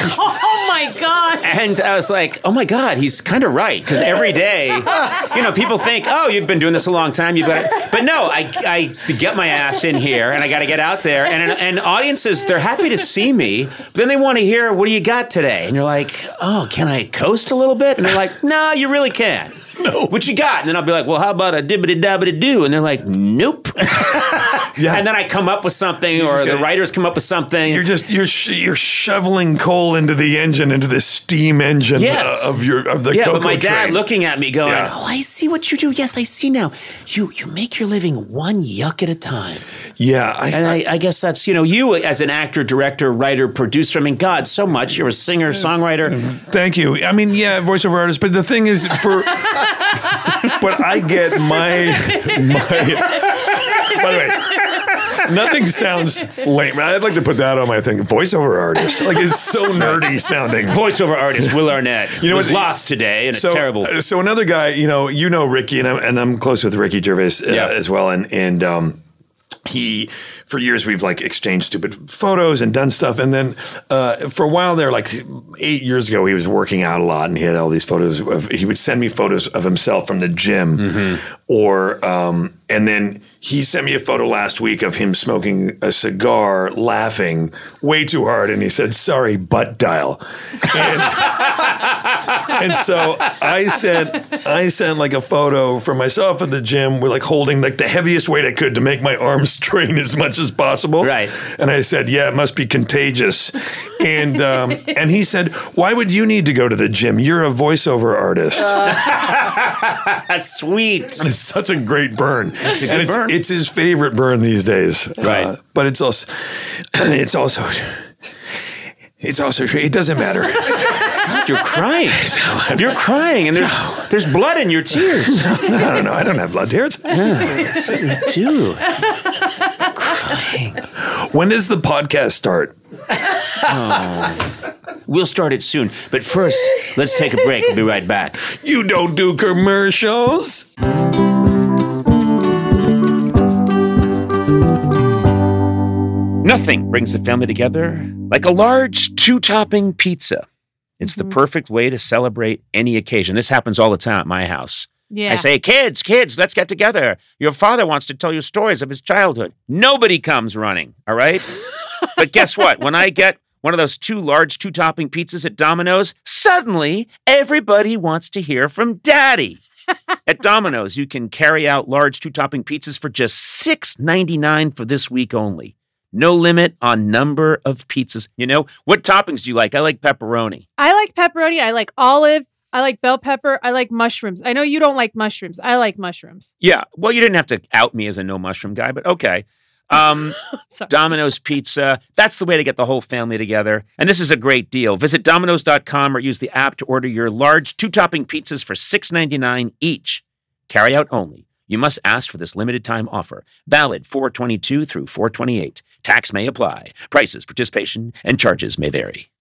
[SPEAKER 4] Oh my God.
[SPEAKER 1] And I was like, oh my God, he's kind of right. Because every day, you know, people think, oh, you've been doing this a long time. You've got it. But no, I, I to get my ass in here and I got to get out there. And, and audiences, they're happy to see me. But then they want to hear, what do you got today? And you're like, oh, can I coast a little bit? And they're like, no, you really can't. No. What you got? And then I'll be like, well, how about a dibbity dabbity do? And they're like, nope.
[SPEAKER 2] Yeah.
[SPEAKER 1] And then I come up with something, or the
[SPEAKER 2] gotta-
[SPEAKER 1] writers come up with something.
[SPEAKER 2] You're just you're sh- you're shoveling coal into the engine, into the steam engine
[SPEAKER 1] Yes.
[SPEAKER 2] uh, of your of the
[SPEAKER 1] yeah,
[SPEAKER 2] cocoa
[SPEAKER 1] but my dad
[SPEAKER 2] train.
[SPEAKER 1] looking at me going,
[SPEAKER 2] Yeah.
[SPEAKER 1] oh, I see what you do. Yes, I see now. You you make your living one yuck at a time.
[SPEAKER 2] Yeah, I,
[SPEAKER 1] And I, I guess that's, you know, you as an actor, director, writer, producer, I mean, God, so much. You're a singer, songwriter.
[SPEAKER 2] thank you. I mean, yeah, voiceover artist, but the thing is, for but I get my my. By the way, nothing sounds lame. I'd like to put that on my thing. Voiceover artist, like it's so nerdy sounding.
[SPEAKER 1] Voiceover artist Will Arnett
[SPEAKER 2] You know
[SPEAKER 1] was
[SPEAKER 2] what-
[SPEAKER 1] lost today in
[SPEAKER 2] So,
[SPEAKER 1] a terrible...
[SPEAKER 2] uh, so another guy, you know, you know Ricky, and I'm and I'm close with Ricky Gervais uh,
[SPEAKER 1] Yeah.
[SPEAKER 2] as well, and and um, he for years we've like exchanged stupid photos and done stuff, and then uh, for a while there, like eight years ago, he was working out a lot, and he had all these photos of. He would send me photos of himself from the gym. or um, and then he sent me a photo last week of him smoking a cigar, laughing way too hard, and he said, "Sorry, butt dial." And, and so I sent I sent like a photo for myself at the gym with like holding like the heaviest weight I could to make my arms strain as much as possible.
[SPEAKER 1] Right.
[SPEAKER 2] And I said, "Yeah, it must be contagious." And um, and he said, "Why would you need to go to the gym? You're a voiceover artist."
[SPEAKER 1] Uh, Sweet.
[SPEAKER 2] It's such a great burn.
[SPEAKER 1] It's a good
[SPEAKER 2] and it's,
[SPEAKER 1] burn.
[SPEAKER 2] It's his favorite burn these days.
[SPEAKER 1] Right.
[SPEAKER 2] Uh, but it's also, it's also, it's also, it doesn't matter.
[SPEAKER 1] You're crying. You're crying, and there's there's blood in your tears.
[SPEAKER 2] I don't know. I don't have blood tears.
[SPEAKER 1] You do. Crying.
[SPEAKER 2] When does the podcast start?
[SPEAKER 1] Oh. We'll start it soon. But first, let's take a break. We'll be right back.
[SPEAKER 2] You don't do commercials.
[SPEAKER 1] Nothing brings the family together like a large two-topping pizza. It's mm-hmm. the perfect way to celebrate any occasion. This happens all the time at my house.
[SPEAKER 4] Yeah.
[SPEAKER 1] I say, kids, kids, let's get together. Your father wants to tell you stories of his childhood. Nobody comes running, all right? But guess what? When I get one of those two large two-topping pizzas at Domino's, suddenly everybody wants to hear from Daddy. At Domino's, you can carry out large two-topping pizzas for just six ninety-nine for this week only. No limit on number of pizzas. You know, what toppings do you like? I like pepperoni.
[SPEAKER 4] I like pepperoni. I like olive. I like bell pepper. I like mushrooms. I know you don't like mushrooms. I like mushrooms.
[SPEAKER 1] Yeah. Well, you didn't have to out me as a no mushroom guy, but okay. Um, Domino's Pizza. That's the way to get the whole family together. And this is a great deal. Visit Domino's dot com or use the app to order your large two-topping pizzas for six ninety-nine each. Carry out only. You must ask for this limited time offer. Valid four twenty-two through four twenty-eight. Tax may apply. Prices, participation, and charges may vary.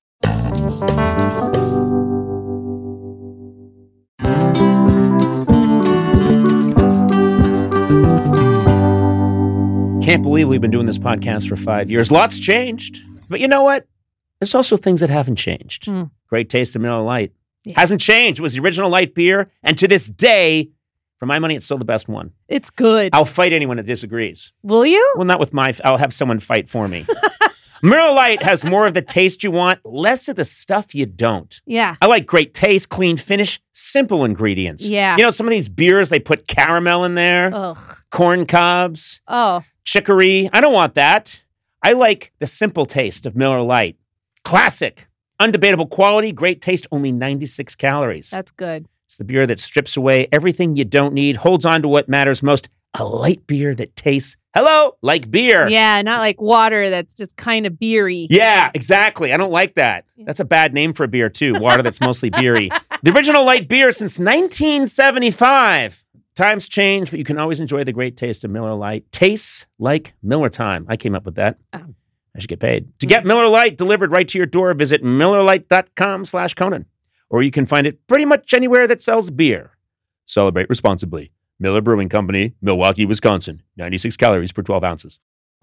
[SPEAKER 1] Can't believe we've been doing this podcast for five years. Lots changed. But you know what? There's also things that haven't changed. Mm. Great taste of Miller Lite. Yeah. Hasn't changed. It was the original light beer. And to this day, for my money, it's still the best one.
[SPEAKER 4] It's good.
[SPEAKER 1] I'll fight anyone that disagrees.
[SPEAKER 4] Will you?
[SPEAKER 1] Well, not with my... I'll have someone fight for me. Miller Lite has more of the taste you want, less of the stuff you don't.
[SPEAKER 4] Yeah.
[SPEAKER 1] I like great taste, clean finish, simple ingredients.
[SPEAKER 4] Yeah.
[SPEAKER 1] You know, some of these beers, they put caramel in there.
[SPEAKER 4] Ugh.
[SPEAKER 1] Corn cobs.
[SPEAKER 4] Oh.
[SPEAKER 1] Chicory. I don't want that. I like the simple taste of Miller Lite. Classic. Undebatable quality, great taste, only ninety-six calories.
[SPEAKER 4] That's good.
[SPEAKER 1] It's the beer that strips away everything you don't need, holds on to what matters most. A light beer that tastes, hello, like beer.
[SPEAKER 4] Yeah, not like water that's just kind of beery.
[SPEAKER 1] Yeah, exactly. I don't like that. That's a bad name for a beer, too. Water that's mostly beery. The original light beer since nineteen seventy-five. Times change, but you can always enjoy the great taste of Miller Lite. Tastes like Miller time. I came up with that. Oh. I should get paid. To get Miller Lite delivered right to your door, visit Miller Lite dot com slash Conan. Or you can find it pretty much anywhere that sells beer. Celebrate responsibly. Miller Brewing Company, Milwaukee, Wisconsin. ninety-six calories per twelve ounces.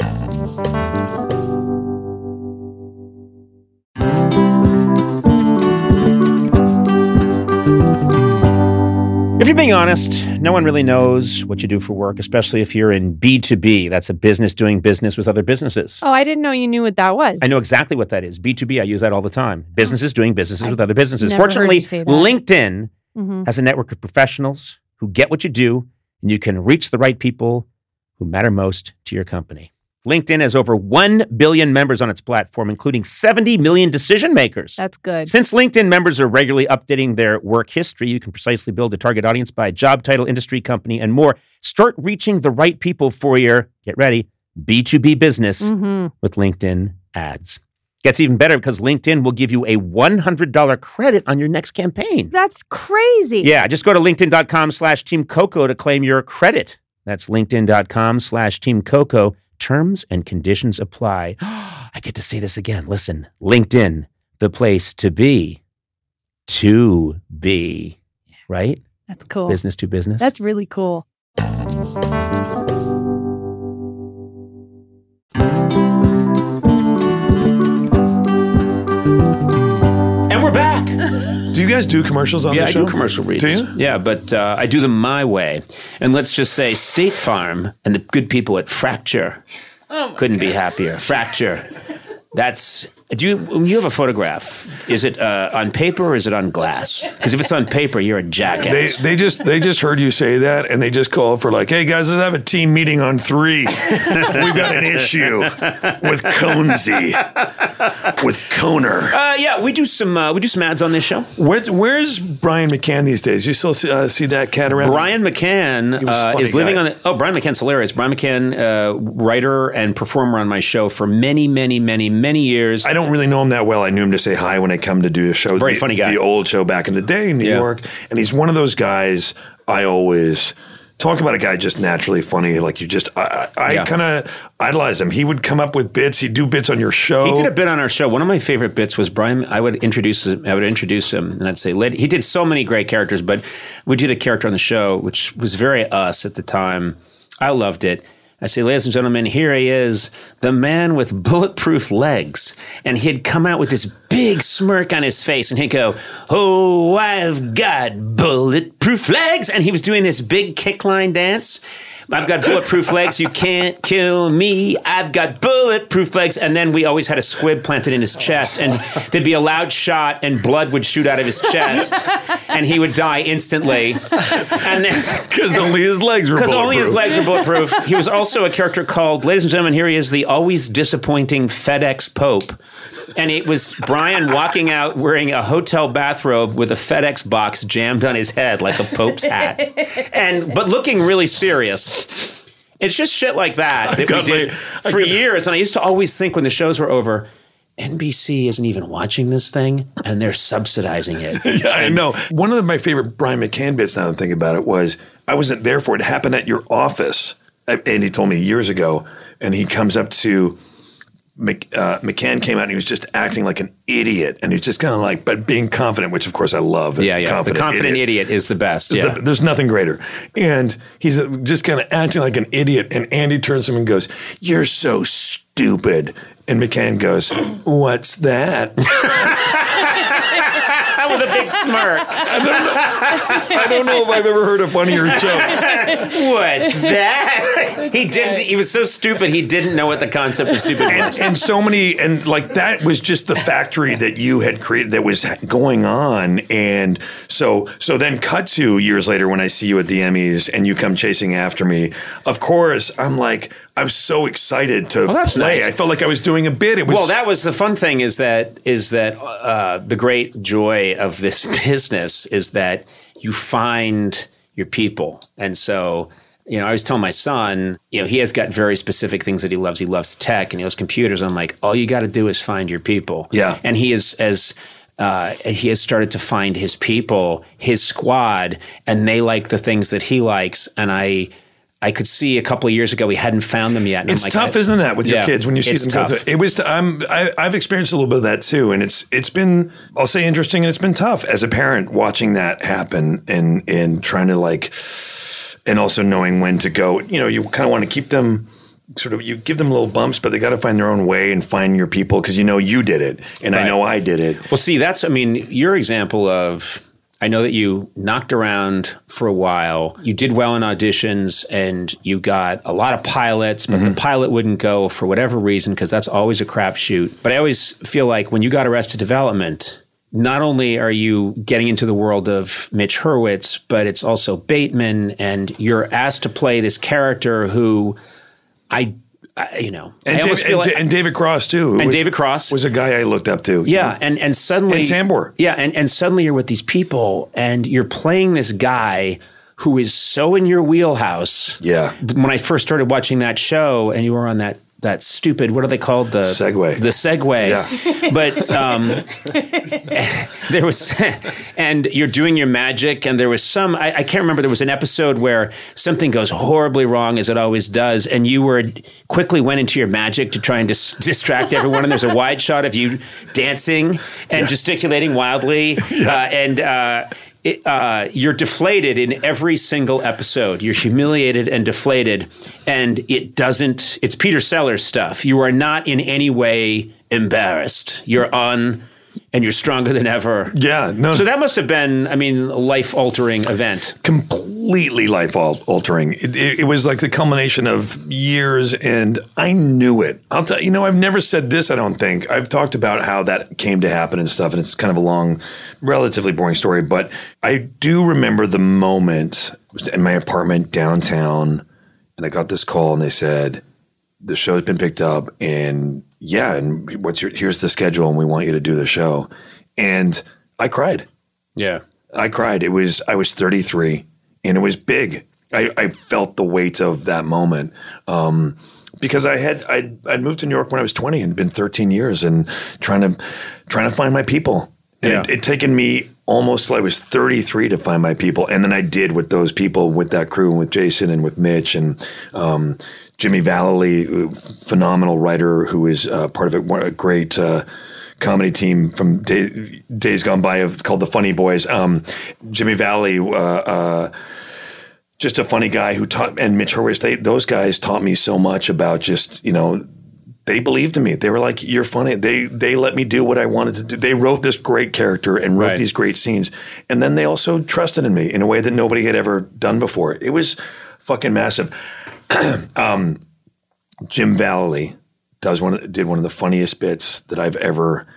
[SPEAKER 1] If you're being honest, no one really knows what you do for work, especially if you're in B two B. That's a business doing business with other businesses.
[SPEAKER 4] Oh, I didn't know you knew what that was.
[SPEAKER 1] I know exactly what that is. B two B, I use that all the time. Businesses doing businesses
[SPEAKER 4] I
[SPEAKER 1] with other businesses.
[SPEAKER 4] never
[SPEAKER 1] Fortunately,
[SPEAKER 4] heard you say that.
[SPEAKER 1] LinkedIn
[SPEAKER 4] Mm-hmm.
[SPEAKER 1] has a network of professionals who get what you do, and you can reach the right people who matter most to your company. LinkedIn has over one billion members on its platform, including seventy million decision makers.
[SPEAKER 4] That's good.
[SPEAKER 1] Since LinkedIn members are regularly updating their work history, you can precisely build a target audience by job title, industry, company, and more. Start reaching the right people for your, get ready, B two B business
[SPEAKER 4] Mm-hmm.
[SPEAKER 1] with LinkedIn ads. Gets even better because LinkedIn will give you a one hundred dollars credit on your next campaign.
[SPEAKER 4] That's crazy.
[SPEAKER 1] Yeah, just go to LinkedIn dot com slash Team Coco to claim your credit. That's LinkedIn dot com slash Team Coco. Terms and conditions apply. I get to say this again. Listen, LinkedIn, the place to be. To be. Right?
[SPEAKER 4] That's cool.
[SPEAKER 1] Business to business.
[SPEAKER 4] That's really cool.
[SPEAKER 1] And we're back.
[SPEAKER 2] Do you guys do commercials on
[SPEAKER 1] Yeah,
[SPEAKER 2] the
[SPEAKER 1] I
[SPEAKER 2] show?
[SPEAKER 1] do commercial reads.
[SPEAKER 2] Do you?
[SPEAKER 1] Yeah, but uh, I do them my way. And let's just say State Farm and the good people at Fracture couldn't be happier. Fracture. That's... Do you, when you have a photograph, is it uh, on paper or is it on glass? Because if it's on paper, you're a
[SPEAKER 2] They
[SPEAKER 1] jackass.
[SPEAKER 2] they just they just heard you say that, and they just called for like, hey guys, let's have a team meeting on three. We've got an issue with Conesy, with Coner.
[SPEAKER 1] uh, yeah, we do some uh, we do some ads on this show.
[SPEAKER 2] Where, where's Brian McCann these days? You still see, uh, see that cat around?
[SPEAKER 1] Brian McCann
[SPEAKER 2] was a
[SPEAKER 1] uh,
[SPEAKER 2] funny
[SPEAKER 1] is living
[SPEAKER 2] guy.
[SPEAKER 1] on the. Oh, Brian McCann's hilarious. Brian McCann, uh, writer and performer on my show for many, many, many, many years.
[SPEAKER 2] I don't really know him that well. I knew him to say hi when I come to do a show.
[SPEAKER 1] Very
[SPEAKER 2] the,
[SPEAKER 1] funny guy.
[SPEAKER 2] The old show back in the day in New
[SPEAKER 1] Yeah.
[SPEAKER 2] York. And he's one of those guys I always talk about, a guy just naturally funny. Like you just, I, I
[SPEAKER 1] Yeah.
[SPEAKER 2] kind of idolize him. He would come up with bits. He'd do bits on your show.
[SPEAKER 1] He did a bit on our show. One of my favorite bits was Brian. I would introduce him. I would introduce him, and I'd say, "Lady." He did so many great characters, but we did a character on the show which was very us at the time. I loved it. I say, ladies and gentlemen, here he is, the man with bulletproof legs. And he'd come out with this big smirk on his face, and he'd go, oh, I've got bulletproof legs. And he was doing this big kick line dance. I've got bulletproof legs. You can't kill me. I've got bulletproof legs. And then we always had a squib planted in his chest, and there'd be a loud shot, and blood would shoot out of his chest, and he would die instantly. And then
[SPEAKER 2] Because only his legs were
[SPEAKER 1] because only his
[SPEAKER 2] bulletproof.
[SPEAKER 1] legs were bulletproof. He was also a character called, ladies and gentlemen, here he is, the always disappointing FedEx Pope. And it was Brian walking out wearing a hotel bathrobe with a FedEx box jammed on his head like a Pope's hat, and but looking really serious. It's just shit like that that we
[SPEAKER 2] got
[SPEAKER 1] did
[SPEAKER 2] my- I
[SPEAKER 1] for
[SPEAKER 2] got-
[SPEAKER 1] years. And I used to always think when the shows were over, N B C isn't even watching this thing, and they're subsidizing it.
[SPEAKER 2] Yeah, I know. One of my favorite Brian McCann bits, now that I'm thinking about it, was I wasn't there for it. It happened at your office. And he told me years ago, and he comes up to Mc, uh, McCann came out and he was just acting like an idiot, and he's just kind of like, but being confident, which of course I love.
[SPEAKER 1] Yeah, yeah. the confident idiot. is the best. Yeah.
[SPEAKER 2] The- there's nothing greater. And he's uh, just kind of acting like an idiot. And Andy turns to him and goes, "You're so stupid." And McCann goes, "What's that?"
[SPEAKER 1] With a big smirk.
[SPEAKER 2] I don't know if I've ever heard a funnier joke.
[SPEAKER 1] What's that? He didn't. He was so stupid. He didn't know what the concept of stupid was.
[SPEAKER 2] And, and so many, and like that was just the factory that you had created that was going on. And so, so then cut to years later when I see you at the Emmys and you come chasing after me. Of course, I'm like, I was so excited to
[SPEAKER 1] Oh, that's
[SPEAKER 2] play.
[SPEAKER 1] nice.
[SPEAKER 2] I felt like I was doing a bit. It was
[SPEAKER 1] Well, that was the fun thing. Is that is that uh, the great joy of this business is that you find your people, and so. You know, I was telling my son, you know, he has got very specific things that he loves. He loves tech and he loves computers. I'm like, all you got to do is find your people.
[SPEAKER 2] Yeah.
[SPEAKER 1] And he is as uh, he has started to find his people, his squad, and they like the things that he likes. And I, I could see a couple of years ago he hadn't found them yet. And
[SPEAKER 2] It's
[SPEAKER 1] I'm like,
[SPEAKER 2] tough,
[SPEAKER 1] I-
[SPEAKER 2] isn't that, with your
[SPEAKER 1] Yeah,
[SPEAKER 2] kids when you see
[SPEAKER 1] it's
[SPEAKER 2] them
[SPEAKER 1] tough.
[SPEAKER 2] go through? It was. I'm. I, I've experienced a little bit of that too, and it's it's been. I'll say interesting, and it's been tough as a parent watching that happen and and trying to like, and also knowing when to go. You know, you kind of want to keep them. Sort of, you give them little bumps, but they got to find their own way and find your people because you know you did it, and I
[SPEAKER 1] Right.
[SPEAKER 2] know I did it.
[SPEAKER 1] Well, see, that's, I mean, your example of, I know that you knocked around for a while. You did well in auditions and you got a lot of pilots, but the pilot wouldn't go for whatever reason because that's always a crapshoot. But I always feel like when you got Arrested Development, not only are you getting into the world of Mitch Hurwitz, but it's also Bateman, and you're asked to play this character who I, I you know,
[SPEAKER 2] And,
[SPEAKER 1] I almost
[SPEAKER 2] Dave-
[SPEAKER 1] feel
[SPEAKER 2] and,
[SPEAKER 1] like,
[SPEAKER 2] and David Cross too, who
[SPEAKER 1] and
[SPEAKER 2] was-
[SPEAKER 1] David Cross
[SPEAKER 2] was a guy I looked up to.
[SPEAKER 1] yeah, and and suddenly
[SPEAKER 2] And Tambor.
[SPEAKER 1] Yeah, and, and suddenly you're with these people and you're playing this guy who is so in your wheelhouse.
[SPEAKER 2] Yeah.
[SPEAKER 1] When I first started watching that show and you were on that that stupid, what are they called? The
[SPEAKER 2] Segway.
[SPEAKER 1] The Segway.
[SPEAKER 2] Yeah.
[SPEAKER 1] But um, there was, and you're doing your magic, and there was some, I, I can't remember, there was an episode where something goes horribly wrong, as it always does, and you were quickly went into your magic to try and dis- distract everyone, and there's a wide shot of you dancing and gesticulating wildly, uh, and uh, it, uh, you're deflated in every single episode. You're humiliated and deflated, and it doesn't, it's Peter Sellers stuff. You are not in any way embarrassed. You're on and you're stronger than ever.
[SPEAKER 2] Yeah, no.
[SPEAKER 1] So that must have been, I mean, a life-altering event.
[SPEAKER 2] Completely life-altering. It, it, it was like the culmination of years, and I knew it. I'll tell you, know, I've never said this, I don't think. I've talked about how that came to happen and stuff, and it's kind of a long, relatively boring story, but I do remember the moment. I was in my apartment downtown, and I got this call, and they said, the show's been picked up, and yeah, and what's your, here's the schedule, and we want you to do the show. And I cried.
[SPEAKER 1] Yeah.
[SPEAKER 2] I cried. It was, I was thirty-three, and it was big. I, I felt the weight of that moment. Um, because I had, I'd, I'd moved to New York when I was twenty and been thirteen years and trying to, trying to find my people. And
[SPEAKER 1] Yeah.
[SPEAKER 2] it, it taken me almost till I was thirty-three to find my people. And then I did with those people, with that crew, and with Jason and with Mitch and, um, Jimmy Vallely, phenomenal writer who is uh, part of a, a great uh, comedy team from day, days gone by of called the Funny Boys. Um, Jimmy Valley, uh, uh, just a funny guy who taught, and Mitch Hurwitz, they, those guys taught me so much about just, you know, they believed in me. They were like, you're funny. They they let me do what I wanted to do. They wrote this great character and wrote
[SPEAKER 1] Right.
[SPEAKER 2] these great scenes. And then they also trusted in me in a way that nobody had ever done before. It was fucking massive. um, Jim Vallely does one did one of the funniest bits that I've ever.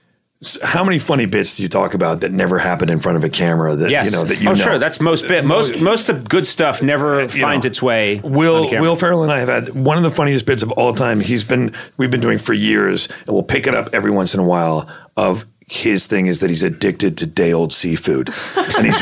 [SPEAKER 2] How many funny bits do you talk about that never happened in front of a camera? That
[SPEAKER 1] Yes.
[SPEAKER 2] you know that you
[SPEAKER 1] oh,
[SPEAKER 2] know?
[SPEAKER 1] sure. That's most bit. Most most of the good stuff never
[SPEAKER 2] You
[SPEAKER 1] finds
[SPEAKER 2] know,
[SPEAKER 1] its way.
[SPEAKER 2] Will
[SPEAKER 1] on camera.
[SPEAKER 2] Will Ferrell and I have had one of the funniest bits of all time. He's been we've been doing for years, and we'll pick it up every once in a while. Of his thing is that he's addicted to day old seafood, and he's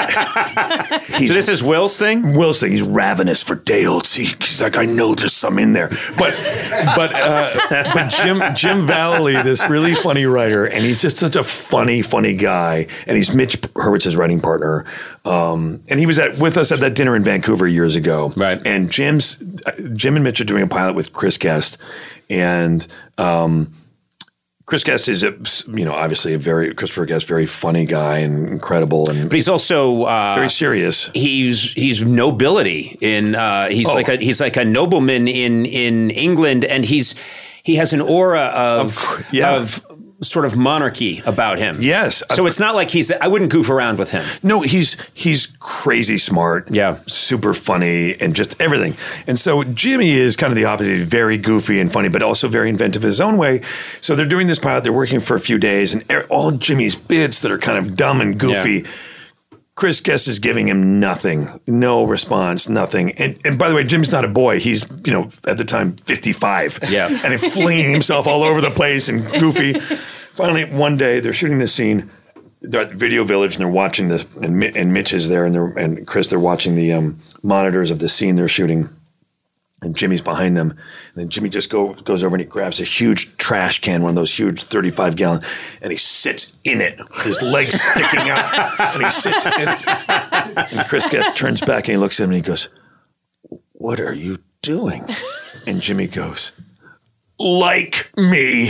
[SPEAKER 2] ra- he's
[SPEAKER 1] So this is Will's thing?
[SPEAKER 2] Will's thing. He's ravenous for day old sea. He's like, I know there's some in there, but but uh, but Jim Jim Vallely, this really funny writer, and he's just such a funny funny guy, and he's Mitch Hurwitz's writing partner, um, and he was at with us at that dinner in Vancouver years ago,
[SPEAKER 1] Right.
[SPEAKER 2] And Jim's Jim and Mitch are doing a pilot with Chris Guest, and. Um, Chris Guest is, a, you know, obviously a very Christopher Guest, very funny guy and incredible, and
[SPEAKER 1] But he's also uh,
[SPEAKER 2] very serious.
[SPEAKER 1] He's he's nobility in uh, he's
[SPEAKER 2] Oh.
[SPEAKER 1] like a he's like a nobleman in in England, and he's he has an aura of
[SPEAKER 2] Of- yeah.
[SPEAKER 1] of sort of monarchy about him.
[SPEAKER 2] Yes.
[SPEAKER 1] So it's not like he's I wouldn't goof around with him.
[SPEAKER 2] No, he's he's crazy smart.
[SPEAKER 1] Yeah.
[SPEAKER 2] Super funny and just everything. And so Jimmy is kind of the opposite. He's very goofy and funny, but also very inventive in his own way. So they're doing this pilot. They're working for a few days, and er- all Jimmy's bits that are kind of dumb and goofy.
[SPEAKER 1] Yeah.
[SPEAKER 2] Chris Guest is giving him nothing, no response, nothing. And, and by the way, Jim's not a boy. He's, you know, at the time, fifty-five.
[SPEAKER 1] Yeah.
[SPEAKER 2] And he's flinging himself all over the place and goofy. Finally, one day, they're shooting this scene. They're at Video Village, and they're watching this, and, Mi- and Mitch is there, and, they're, and Chris, they're watching the um, monitors of the scene they're shooting. And Jimmy's behind them. And then Jimmy just go, goes over and he grabs a huge trash can, one of those huge thirty-five gallon, and he sits in it, his legs sticking out. And he sits in it. And Chris Guest turns back and he looks at him and he goes, "What are you doing?" And Jimmy goes, "Like me."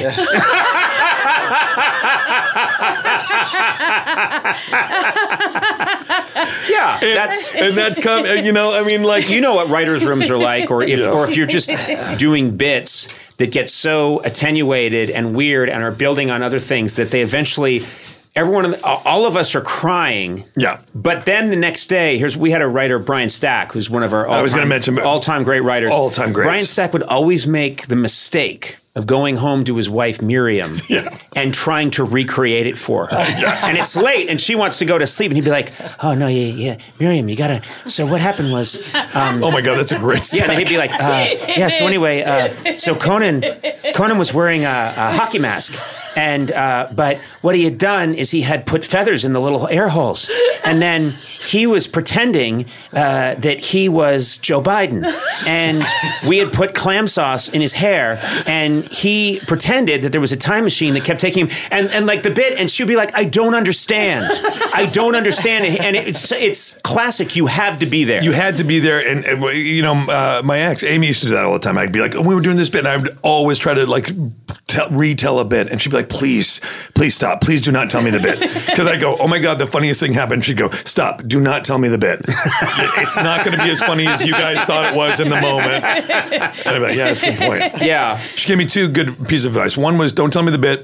[SPEAKER 1] Yeah, that's
[SPEAKER 2] And that's, com- you know, I mean, like,
[SPEAKER 1] you know what writers' rooms are like, or if
[SPEAKER 2] Yeah.
[SPEAKER 1] or if you're just doing bits that get so attenuated and weird and are building on other things that they eventually. Everyone, in the, all of us are crying.
[SPEAKER 2] Yeah.
[SPEAKER 1] But then the next day, here's we had a writer, Brian Stack, who's one of our all-time,
[SPEAKER 2] I was gonna mention-
[SPEAKER 1] all-time great writers.
[SPEAKER 2] All-time greats.
[SPEAKER 1] Brian Stack would always make the mistake of going home to his wife Miriam
[SPEAKER 2] Yeah.
[SPEAKER 1] and trying to recreate it for her. And it's late, and she wants to go to sleep, and he'd be like, "Oh no, yeah, yeah, Miriam, you gotta." So what happened was. Um,
[SPEAKER 2] oh my God, that's a great
[SPEAKER 1] Yeah, and then he'd be like, uh, yeah, so anyway, uh, so Conan Conan was wearing a, a hockey mask. And, uh, but what he had done is he had put feathers in the little air holes. And then he was pretending uh, that he was Joe Biden. And we had put clam sauce in his hair. And he pretended that there was a time machine that kept taking him. And, and like the bit, and she'd be like, I don't understand. I don't understand. And it's, it's classic. You have to be there.
[SPEAKER 2] You had to be there, and, and you know, uh, my ex Amy used to do that all the time. I'd be like, oh, "We were doing this bit," and I would always try to like tell, retell a bit, and she'd be like, "Please, please stop. Please do not tell me the bit," because I go, "Oh my God, the funniest thing happened." She'd go, "Stop. Do not tell me the bit. It's not going to be as funny as you guys thought it was in the moment." And I'd be like, "Yeah, that's a good point."
[SPEAKER 1] Yeah.
[SPEAKER 2] She gave me two good pieces of advice. One was, "Don't tell me the bit."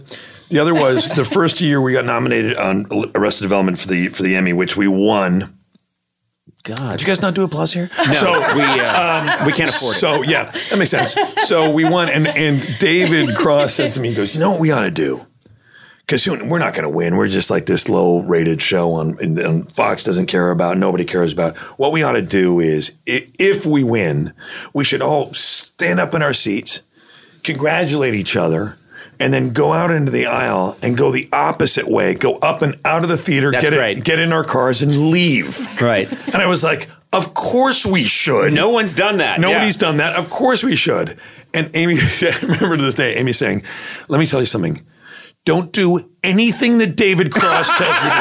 [SPEAKER 2] The other was the first year we got nominated on Arrested Development for the for the Emmy, which we won.
[SPEAKER 1] God.
[SPEAKER 2] Did you guys not do applause here?
[SPEAKER 1] No,
[SPEAKER 2] so,
[SPEAKER 1] we, uh, um, we can't afford it.
[SPEAKER 2] So, yeah, that makes sense. So we won, and, and David Cross said to me, he goes, you know what we ought to do? Because we're not going to win. We're just like this low-rated show on, and Fox doesn't care about, nobody cares about. What we ought to do is, if we win, we should all stand up in our seats, congratulate each other, and then go out into the aisle and go the opposite way, go up and out of the theater,
[SPEAKER 1] That's
[SPEAKER 2] get it,
[SPEAKER 1] right.
[SPEAKER 2] get in our cars and leave.
[SPEAKER 1] Right.
[SPEAKER 2] And I was like, of course we should.
[SPEAKER 1] No one's done that.
[SPEAKER 2] Nobody's
[SPEAKER 1] yeah.
[SPEAKER 2] done that. Of course we should. And Amy, I remember to this day, Amy saying, let me tell you something. Don't do anything that David Cross tells you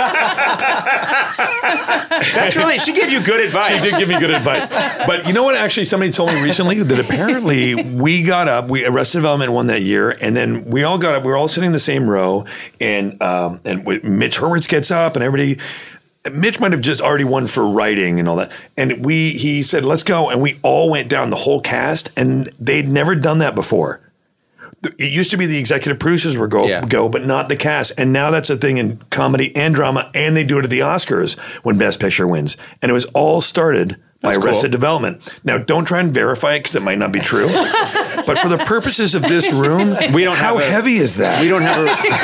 [SPEAKER 2] to do.
[SPEAKER 1] That's really, she gave you good advice.
[SPEAKER 2] She did give me good advice. But you know what? Actually, somebody told me recently that apparently we got up, we Arrested Development won that year, and then we all got up, we were all sitting in the same row, and um, and Mitch Hurwitz gets up, and everybody, Mitch might have just already won for writing and all that. And we, he said, let's go. And we all went down, the whole cast, and they'd never done that before. It used to be the executive producers would go,
[SPEAKER 1] yeah.
[SPEAKER 2] go, but not the cast. And now that's a thing in comedy and drama, and they do it at the Oscars when Best Picture wins. And it was all started by
[SPEAKER 1] That's
[SPEAKER 2] Arrested
[SPEAKER 1] cool.
[SPEAKER 2] Development. Now, don't try and verify it because it might not be true. But for the purposes of this room,
[SPEAKER 1] we don't
[SPEAKER 2] how
[SPEAKER 1] have a,
[SPEAKER 2] heavy is that?
[SPEAKER 1] We don't have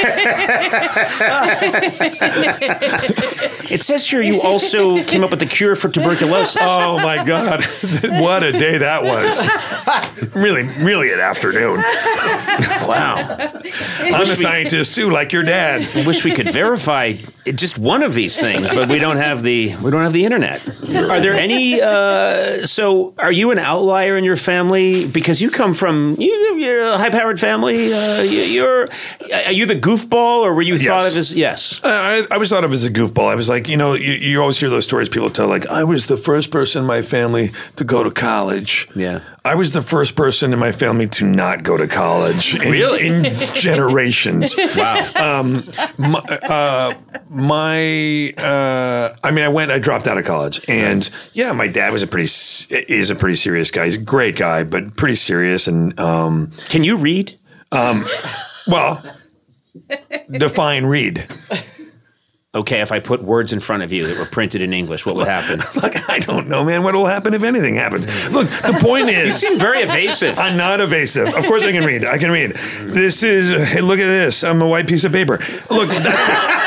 [SPEAKER 1] a... It says here you also came up with the cure for tuberculosis.
[SPEAKER 2] Oh, my God. What a day that was. Really, really an afternoon.
[SPEAKER 1] Wow.
[SPEAKER 2] I'm a scientist, too, like your dad.
[SPEAKER 1] I wish we could verify just one of these things, but we don't have the we don't have the internet. Are there any? Uh, so, are you an outlier in your family because you come from you, you're a high-powered family? Uh, you, you're are you the goofball, or were you
[SPEAKER 2] Yes.
[SPEAKER 1] thought of as yes?
[SPEAKER 2] Uh, I, I was thought of as a goofball. I was like, you know, you, you always hear those stories people tell, like, I was the first person in my family to go to college.
[SPEAKER 1] Yeah.
[SPEAKER 2] I was the first person in my family to not go to college. In,
[SPEAKER 1] Really?
[SPEAKER 2] In generations.
[SPEAKER 1] Wow.
[SPEAKER 2] Um, my, uh, my uh, I mean, I went, I dropped out of college. And yeah, my dad was a pretty, is a pretty serious guy. He's a great guy, but pretty serious. And, um,
[SPEAKER 1] Can you read?
[SPEAKER 2] um, well, define read.
[SPEAKER 1] Okay, if I put words in front of you that were printed in English, what would happen?
[SPEAKER 2] Like, I don't know, man. What will happen if anything happens? Look, the point is...
[SPEAKER 1] You seem very evasive.
[SPEAKER 2] I'm not evasive. Of course I can read. I can read. This is... Hey, look at this. I'm a white piece of paper. Look, that...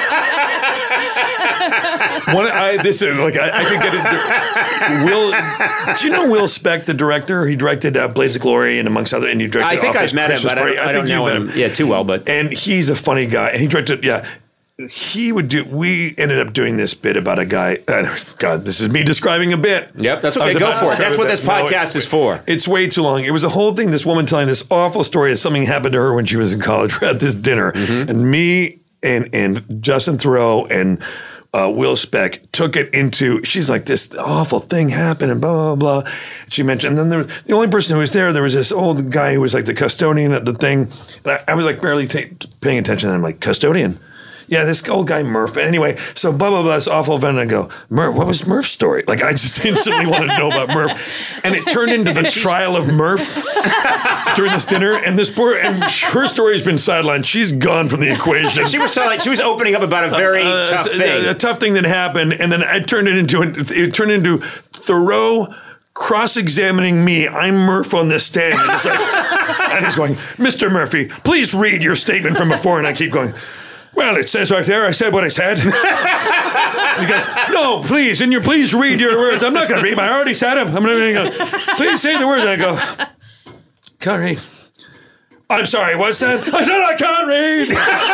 [SPEAKER 2] One, I, this is like I, I could get it. Will, do you know Will Speck, the director? He directed uh, Blades of Glory and amongst other. And he directed.
[SPEAKER 1] I think
[SPEAKER 2] Office,
[SPEAKER 1] I've met him,
[SPEAKER 2] Christmas
[SPEAKER 1] but I don't,
[SPEAKER 2] Party.
[SPEAKER 1] I don't
[SPEAKER 2] think
[SPEAKER 1] know
[SPEAKER 2] you've
[SPEAKER 1] him.
[SPEAKER 2] met
[SPEAKER 1] Yeah, too well, but
[SPEAKER 2] and he's a funny guy. And he directed. Yeah, he would do. We ended up doing this bit about a guy. Uh, God, this is me describing a bit.
[SPEAKER 1] Yep, that's
[SPEAKER 2] I
[SPEAKER 1] okay.
[SPEAKER 2] was
[SPEAKER 1] Go
[SPEAKER 2] about to
[SPEAKER 1] for it.
[SPEAKER 2] describe
[SPEAKER 1] That's
[SPEAKER 2] a
[SPEAKER 1] what
[SPEAKER 2] bit.
[SPEAKER 1] this
[SPEAKER 2] No,
[SPEAKER 1] podcast
[SPEAKER 2] it's-
[SPEAKER 1] is for.
[SPEAKER 2] It's way too long. It was a whole thing. This woman telling this awful story of something happened to her when she was in college. We're at this dinner,
[SPEAKER 1] Mm-hmm.
[SPEAKER 2] and me and and Justin Theroux and uh, Will Speck took it into. She's like, this awful thing happened, and blah blah blah. She mentioned, and then there, the only person who was there, there was this old guy who was like the custodian at the thing. And I, I was like barely ta paying attention. And I'm like, custodian. Yeah, this old guy Murph. Anyway, so blah, blah, blah, this awful event. And I go, Murph, what was Murph's story? Like, I just instantly wanted to know about Murph. And it turned into the trial of Murph during this dinner. And this poor, and her story has been sidelined. She's gone from the equation.
[SPEAKER 1] She was telling, she was opening up about a very
[SPEAKER 2] Uh,
[SPEAKER 1] tough
[SPEAKER 2] a,
[SPEAKER 1] thing.
[SPEAKER 2] A, a tough thing that happened. And then I turned it into, it turned into Thoreau cross-examining me. I'm Murph on this stand. And, it's like, and he's going, Mister Murphy, please read your statement from before. And I keep going, well, it says right there, I said what I said. He goes, no, please, and you please read your words. I'm not going to read them. I already said them. I'm going to go, please say the words. And I go, can't read. I'm sorry, what's that? I said I can't read.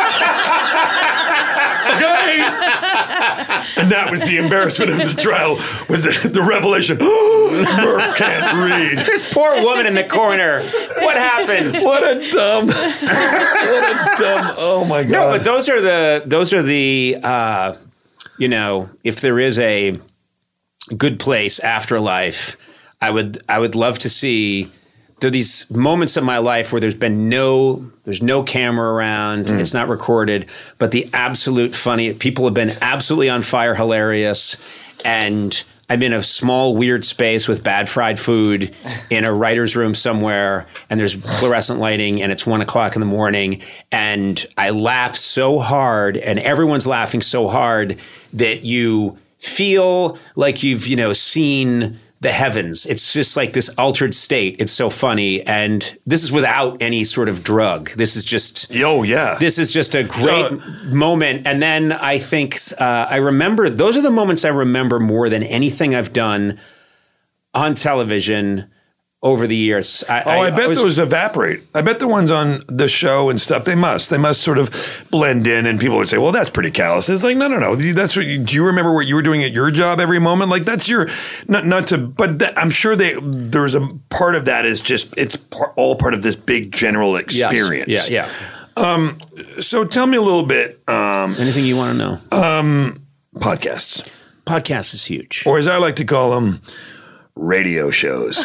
[SPEAKER 2] Okay. And that was the embarrassment of the trial, was the, the revelation. Murph can't read.
[SPEAKER 1] This poor woman in the corner. What happened?
[SPEAKER 2] What a dumb, what a dumb, oh my God.
[SPEAKER 1] No, but those are the, those are the, uh, you know, if there is a good place, afterlife, I would, I would love to see. There are these moments in my life where there's been no, there's no camera around, mm. it's not recorded, but the absolute funny, people have been absolutely on fire, hilarious, and I'm in a small, weird space with bad fried food in a writer's room somewhere, and there's fluorescent lighting, and it's one o'clock in the morning, and I laugh so hard, and everyone's laughing so hard that you feel like you've, you know, seen the heavens. It's just like this altered state. It's so funny. And this is without any sort of drug. This is just,
[SPEAKER 2] Oh, yeah.
[SPEAKER 1] this is just a great moment. And then I think uh, I remember, those are the moments I remember more than anything I've done on television over the years. I,
[SPEAKER 2] Oh, I, bet
[SPEAKER 1] was-
[SPEAKER 2] those evaporate. I bet the ones on the show and stuff, they must. They must sort of blend in, and people would say, well, that's pretty callous. It's like, no, no, no. That's what you, do you remember what you were doing at your job every moment? Like, that's your, not, not to, but that, I'm sure they, there's a part of that is just, it's par, all part of this big general
[SPEAKER 1] Yes.
[SPEAKER 2] experience.
[SPEAKER 1] Yeah, yeah.
[SPEAKER 2] Um, so tell me a little bit, um,
[SPEAKER 1] Anything you want to know?
[SPEAKER 2] um, podcasts,
[SPEAKER 1] Podcast is huge.
[SPEAKER 2] or as I like to call them, radio shows.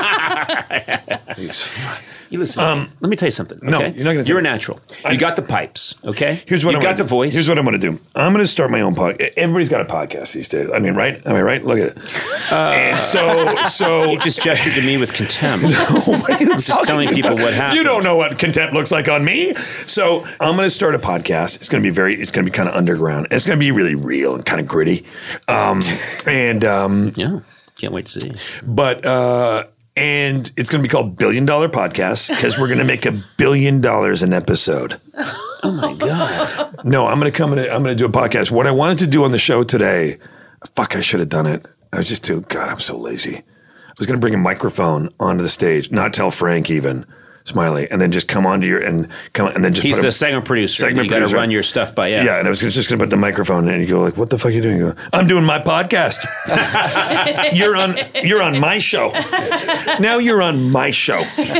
[SPEAKER 1] You listen. let me tell you something. Okay?
[SPEAKER 2] no, you're not gonna tell
[SPEAKER 1] You're a
[SPEAKER 2] me.
[SPEAKER 1] natural. You got the pipes. Okay.
[SPEAKER 2] Here's what
[SPEAKER 1] you
[SPEAKER 2] I'm
[SPEAKER 1] got
[SPEAKER 2] gonna
[SPEAKER 1] the
[SPEAKER 2] do.
[SPEAKER 1] voice.
[SPEAKER 2] Here's what I'm going to do. I'm going to start my own podcast. Everybody's got a podcast these days. I mean, right? Am I right? Look at it. and so, so
[SPEAKER 1] you just gestured to me with contempt.
[SPEAKER 2] what are you
[SPEAKER 1] I'm just telling
[SPEAKER 2] talking
[SPEAKER 1] people
[SPEAKER 2] about?
[SPEAKER 1] what happened.
[SPEAKER 2] You don't know what contempt looks like on me. So I'm going to start a podcast. It's going to be very. It's going to be kind of underground. It's going to be really real and kind of gritty. Um, and um,
[SPEAKER 1] Yeah. Can't wait to see.
[SPEAKER 2] but. Uh, And it's going to be called Billion Dollar Podcast because we're going to make a billion dollars an episode.
[SPEAKER 1] Oh my God.
[SPEAKER 2] No, I'm going to come in. I'm going to do a podcast. What I wanted to do on the show today, fuck, I should have done it. I was just too, God, I'm so lazy. I was going to bring a microphone onto the stage, not tell Frank even, Smiley, and then just come onto your, and come, and then just
[SPEAKER 1] He's
[SPEAKER 2] put
[SPEAKER 1] the
[SPEAKER 2] a,
[SPEAKER 1] segment producer.
[SPEAKER 2] segment
[SPEAKER 1] you got to
[SPEAKER 2] producer.
[SPEAKER 1] run your stuff by. Yeah.
[SPEAKER 2] Yeah, and I was just going to put the microphone in, and you go like, "What the fuck are you doing?" You go, "I'm doing my podcast." you're on, you're on my show. Now you're on my show,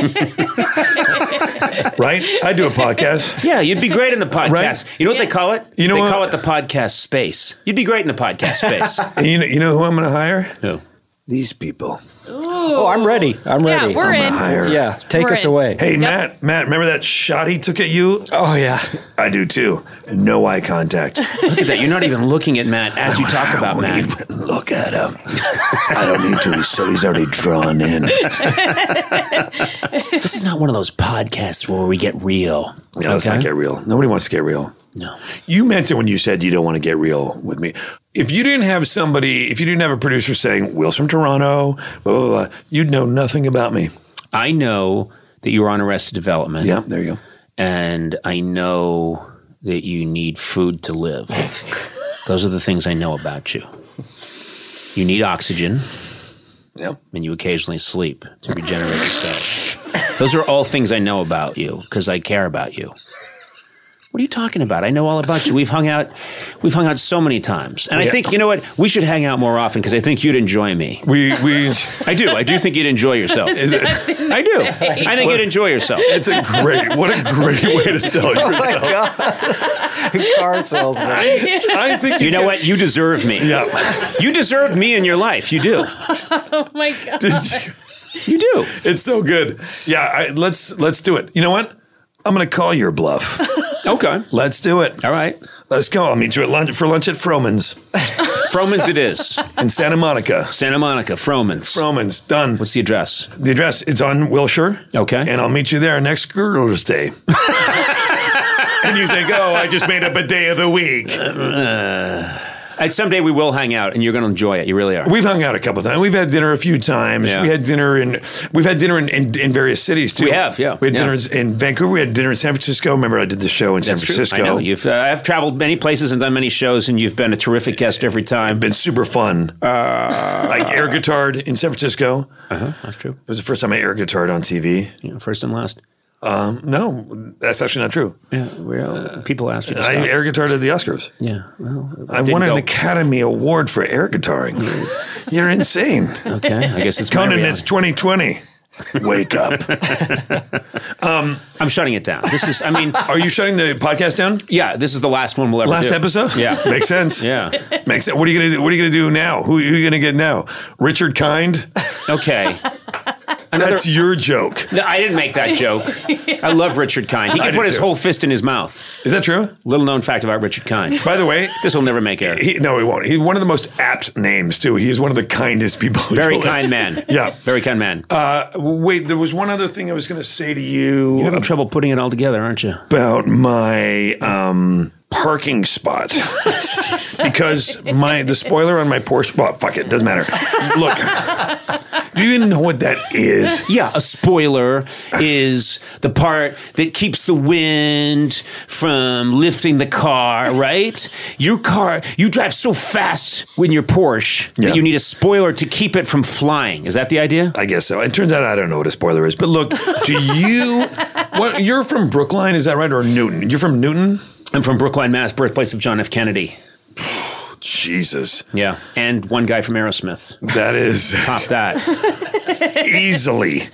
[SPEAKER 2] right? I do a podcast.
[SPEAKER 1] Yeah, you'd be great in the podcast.
[SPEAKER 2] Right?
[SPEAKER 1] You know what they call it?
[SPEAKER 2] You know
[SPEAKER 1] they
[SPEAKER 2] what?
[SPEAKER 1] call it the podcast space. You'd be great in the podcast space.
[SPEAKER 2] And you know, you know who I'm going to hire?
[SPEAKER 1] Who?
[SPEAKER 2] These people.
[SPEAKER 5] Oh, I'm ready. I'm ready.
[SPEAKER 4] Yeah, we're
[SPEAKER 2] I'm
[SPEAKER 4] in.
[SPEAKER 2] gonna hire.
[SPEAKER 5] Yeah, take
[SPEAKER 4] We're
[SPEAKER 5] us
[SPEAKER 4] in.
[SPEAKER 5] away.
[SPEAKER 2] Hey, Matt, Matt, remember that shot he took at you?
[SPEAKER 5] Oh, yeah.
[SPEAKER 2] I do too. No eye contact.
[SPEAKER 1] Look at that. You're not even looking at Matt as you talk
[SPEAKER 2] I
[SPEAKER 1] about
[SPEAKER 2] won't
[SPEAKER 1] Matt.
[SPEAKER 2] even look at him. I don't need to. So he's already drawn in.
[SPEAKER 1] This is not one of those podcasts where we get real.
[SPEAKER 2] No, let's not get real. Nobody wants to get real.
[SPEAKER 1] No.
[SPEAKER 2] You meant it when you said you don't want to get real with me. If you didn't have somebody, if you didn't have a producer saying, Will's from Toronto, blah, blah, blah, you'd know nothing about me.
[SPEAKER 1] I know that you were on Arrested Development.
[SPEAKER 2] Yeah, there you go.
[SPEAKER 1] And I know that you need food to live. Those are the things I know about you. You need oxygen,
[SPEAKER 2] Yeah.
[SPEAKER 1] and you occasionally sleep to regenerate yourself. Those are all things I know about you because I care about you. What are you talking about? I know all about you. We've hung out, we've hung out so many times, and I
[SPEAKER 2] Yeah.
[SPEAKER 1] think you know what? We should hang out more often because I think you'd enjoy me.
[SPEAKER 2] We, we,
[SPEAKER 1] I do. I do think you'd enjoy yourself.
[SPEAKER 2] is it,
[SPEAKER 1] I do. I think you'd enjoy yourself.
[SPEAKER 2] it's a great, what a great way to sell yourself.
[SPEAKER 5] Car salesman.
[SPEAKER 2] I think
[SPEAKER 1] You know what? You deserve me.
[SPEAKER 2] Yeah.
[SPEAKER 1] You deserve me in your life. You do.
[SPEAKER 4] Oh my God.
[SPEAKER 2] Did you-
[SPEAKER 1] You do.
[SPEAKER 2] It's so good. Yeah, I, let's let's do it. You know what? I'm going to call your bluff.
[SPEAKER 1] Okay.
[SPEAKER 2] Let's do it.
[SPEAKER 1] All right.
[SPEAKER 2] Let's go. I'll meet you at lunch for lunch at Froman's
[SPEAKER 1] Froman's it is.
[SPEAKER 2] in Santa Monica.
[SPEAKER 1] Santa Monica, Froman's.
[SPEAKER 2] Froman's done.
[SPEAKER 1] What's the address?
[SPEAKER 2] The address? It's on Wilshire.
[SPEAKER 1] Okay.
[SPEAKER 2] And I'll meet you there next Girdler's Day. And you think, oh, I just made up a day of the week.
[SPEAKER 1] And someday we will hang out, and you're going to enjoy it. You really are.
[SPEAKER 2] We've hung out a couple times. We've had dinner a few times.
[SPEAKER 1] Yeah.
[SPEAKER 2] We had dinner in. We've had dinner in, in, in various cities too.
[SPEAKER 1] We have, yeah,
[SPEAKER 2] We had
[SPEAKER 1] yeah.
[SPEAKER 2] dinners in Vancouver. We had dinner in San Francisco. Remember, I did the show in San
[SPEAKER 1] That's true.
[SPEAKER 2] Francisco.
[SPEAKER 1] I know. You've, uh, I've traveled many places and done many shows, and you've been a terrific guest every time.
[SPEAKER 2] Been super fun.
[SPEAKER 1] Uh,
[SPEAKER 2] I air guitared in San Francisco.
[SPEAKER 1] Uh-huh, that's true.
[SPEAKER 2] It was the first time I air guitared on T V.
[SPEAKER 1] You know, first and last.
[SPEAKER 2] Um, no, that's actually not true.
[SPEAKER 1] Yeah, well, people ask you to
[SPEAKER 2] I
[SPEAKER 1] stop.
[SPEAKER 2] air guitared at the Oscars.
[SPEAKER 1] Yeah, well, it
[SPEAKER 2] I
[SPEAKER 1] didn't
[SPEAKER 2] won an
[SPEAKER 1] go.
[SPEAKER 2] Academy Award for air guitaring. You're insane.
[SPEAKER 1] Okay, I guess it's my
[SPEAKER 2] Conan,
[SPEAKER 1] reality.
[SPEAKER 2] it's twenty twenty. Wake up.
[SPEAKER 1] I'm shutting it down. This is, I mean,
[SPEAKER 2] Are you shutting the podcast down?
[SPEAKER 1] yeah, this is the last one we'll ever
[SPEAKER 2] Last
[SPEAKER 1] do.
[SPEAKER 2] episode?
[SPEAKER 1] Yeah.
[SPEAKER 2] Makes sense.
[SPEAKER 1] Yeah.
[SPEAKER 2] Makes sense. What are you gonna do? What are you gonna do now? Who, who are you gonna get now? Richard Kind?
[SPEAKER 1] Okay. Another-
[SPEAKER 2] That's your joke.
[SPEAKER 1] No, I didn't make that joke. I love Richard Kind. He
[SPEAKER 2] I
[SPEAKER 1] can
[SPEAKER 2] do
[SPEAKER 1] put his
[SPEAKER 2] too.
[SPEAKER 1] whole fist in his mouth.
[SPEAKER 2] Is that true?
[SPEAKER 1] Little known fact about Richard Kind.
[SPEAKER 2] By the way,
[SPEAKER 1] This will never make air.
[SPEAKER 2] he, no, he won't. He's one of the most apt names too. He is one of the kindest people.
[SPEAKER 1] Very kind man.
[SPEAKER 2] Yeah.
[SPEAKER 1] Very kind man.
[SPEAKER 2] Uh, wait, there was one other thing I was going to say to you
[SPEAKER 1] You're having trouble putting it all together, aren't you?
[SPEAKER 2] about my um, parking spot because my the spoiler on my Porsche. Well, fuck it, doesn't matter. Look, do you even know what that is?
[SPEAKER 1] Yeah, a spoiler is the part that keeps the wind from lifting the car, right? Your car, you drive so fast in your Porsche
[SPEAKER 2] Yeah.
[SPEAKER 1] that you need a spoiler to keep it from flying. Is that the idea?
[SPEAKER 2] I guess so. It turns out I don't know what a spoiler is. But look, do you? What you're from Brookline, is that right, or Newton? You're from Newton?
[SPEAKER 1] I'm from Brookline, Mass, birthplace of John F. Kennedy.
[SPEAKER 2] Jesus,
[SPEAKER 1] Yeah, and one guy from Aerosmith.
[SPEAKER 2] that is
[SPEAKER 1] Top that.
[SPEAKER 2] easily,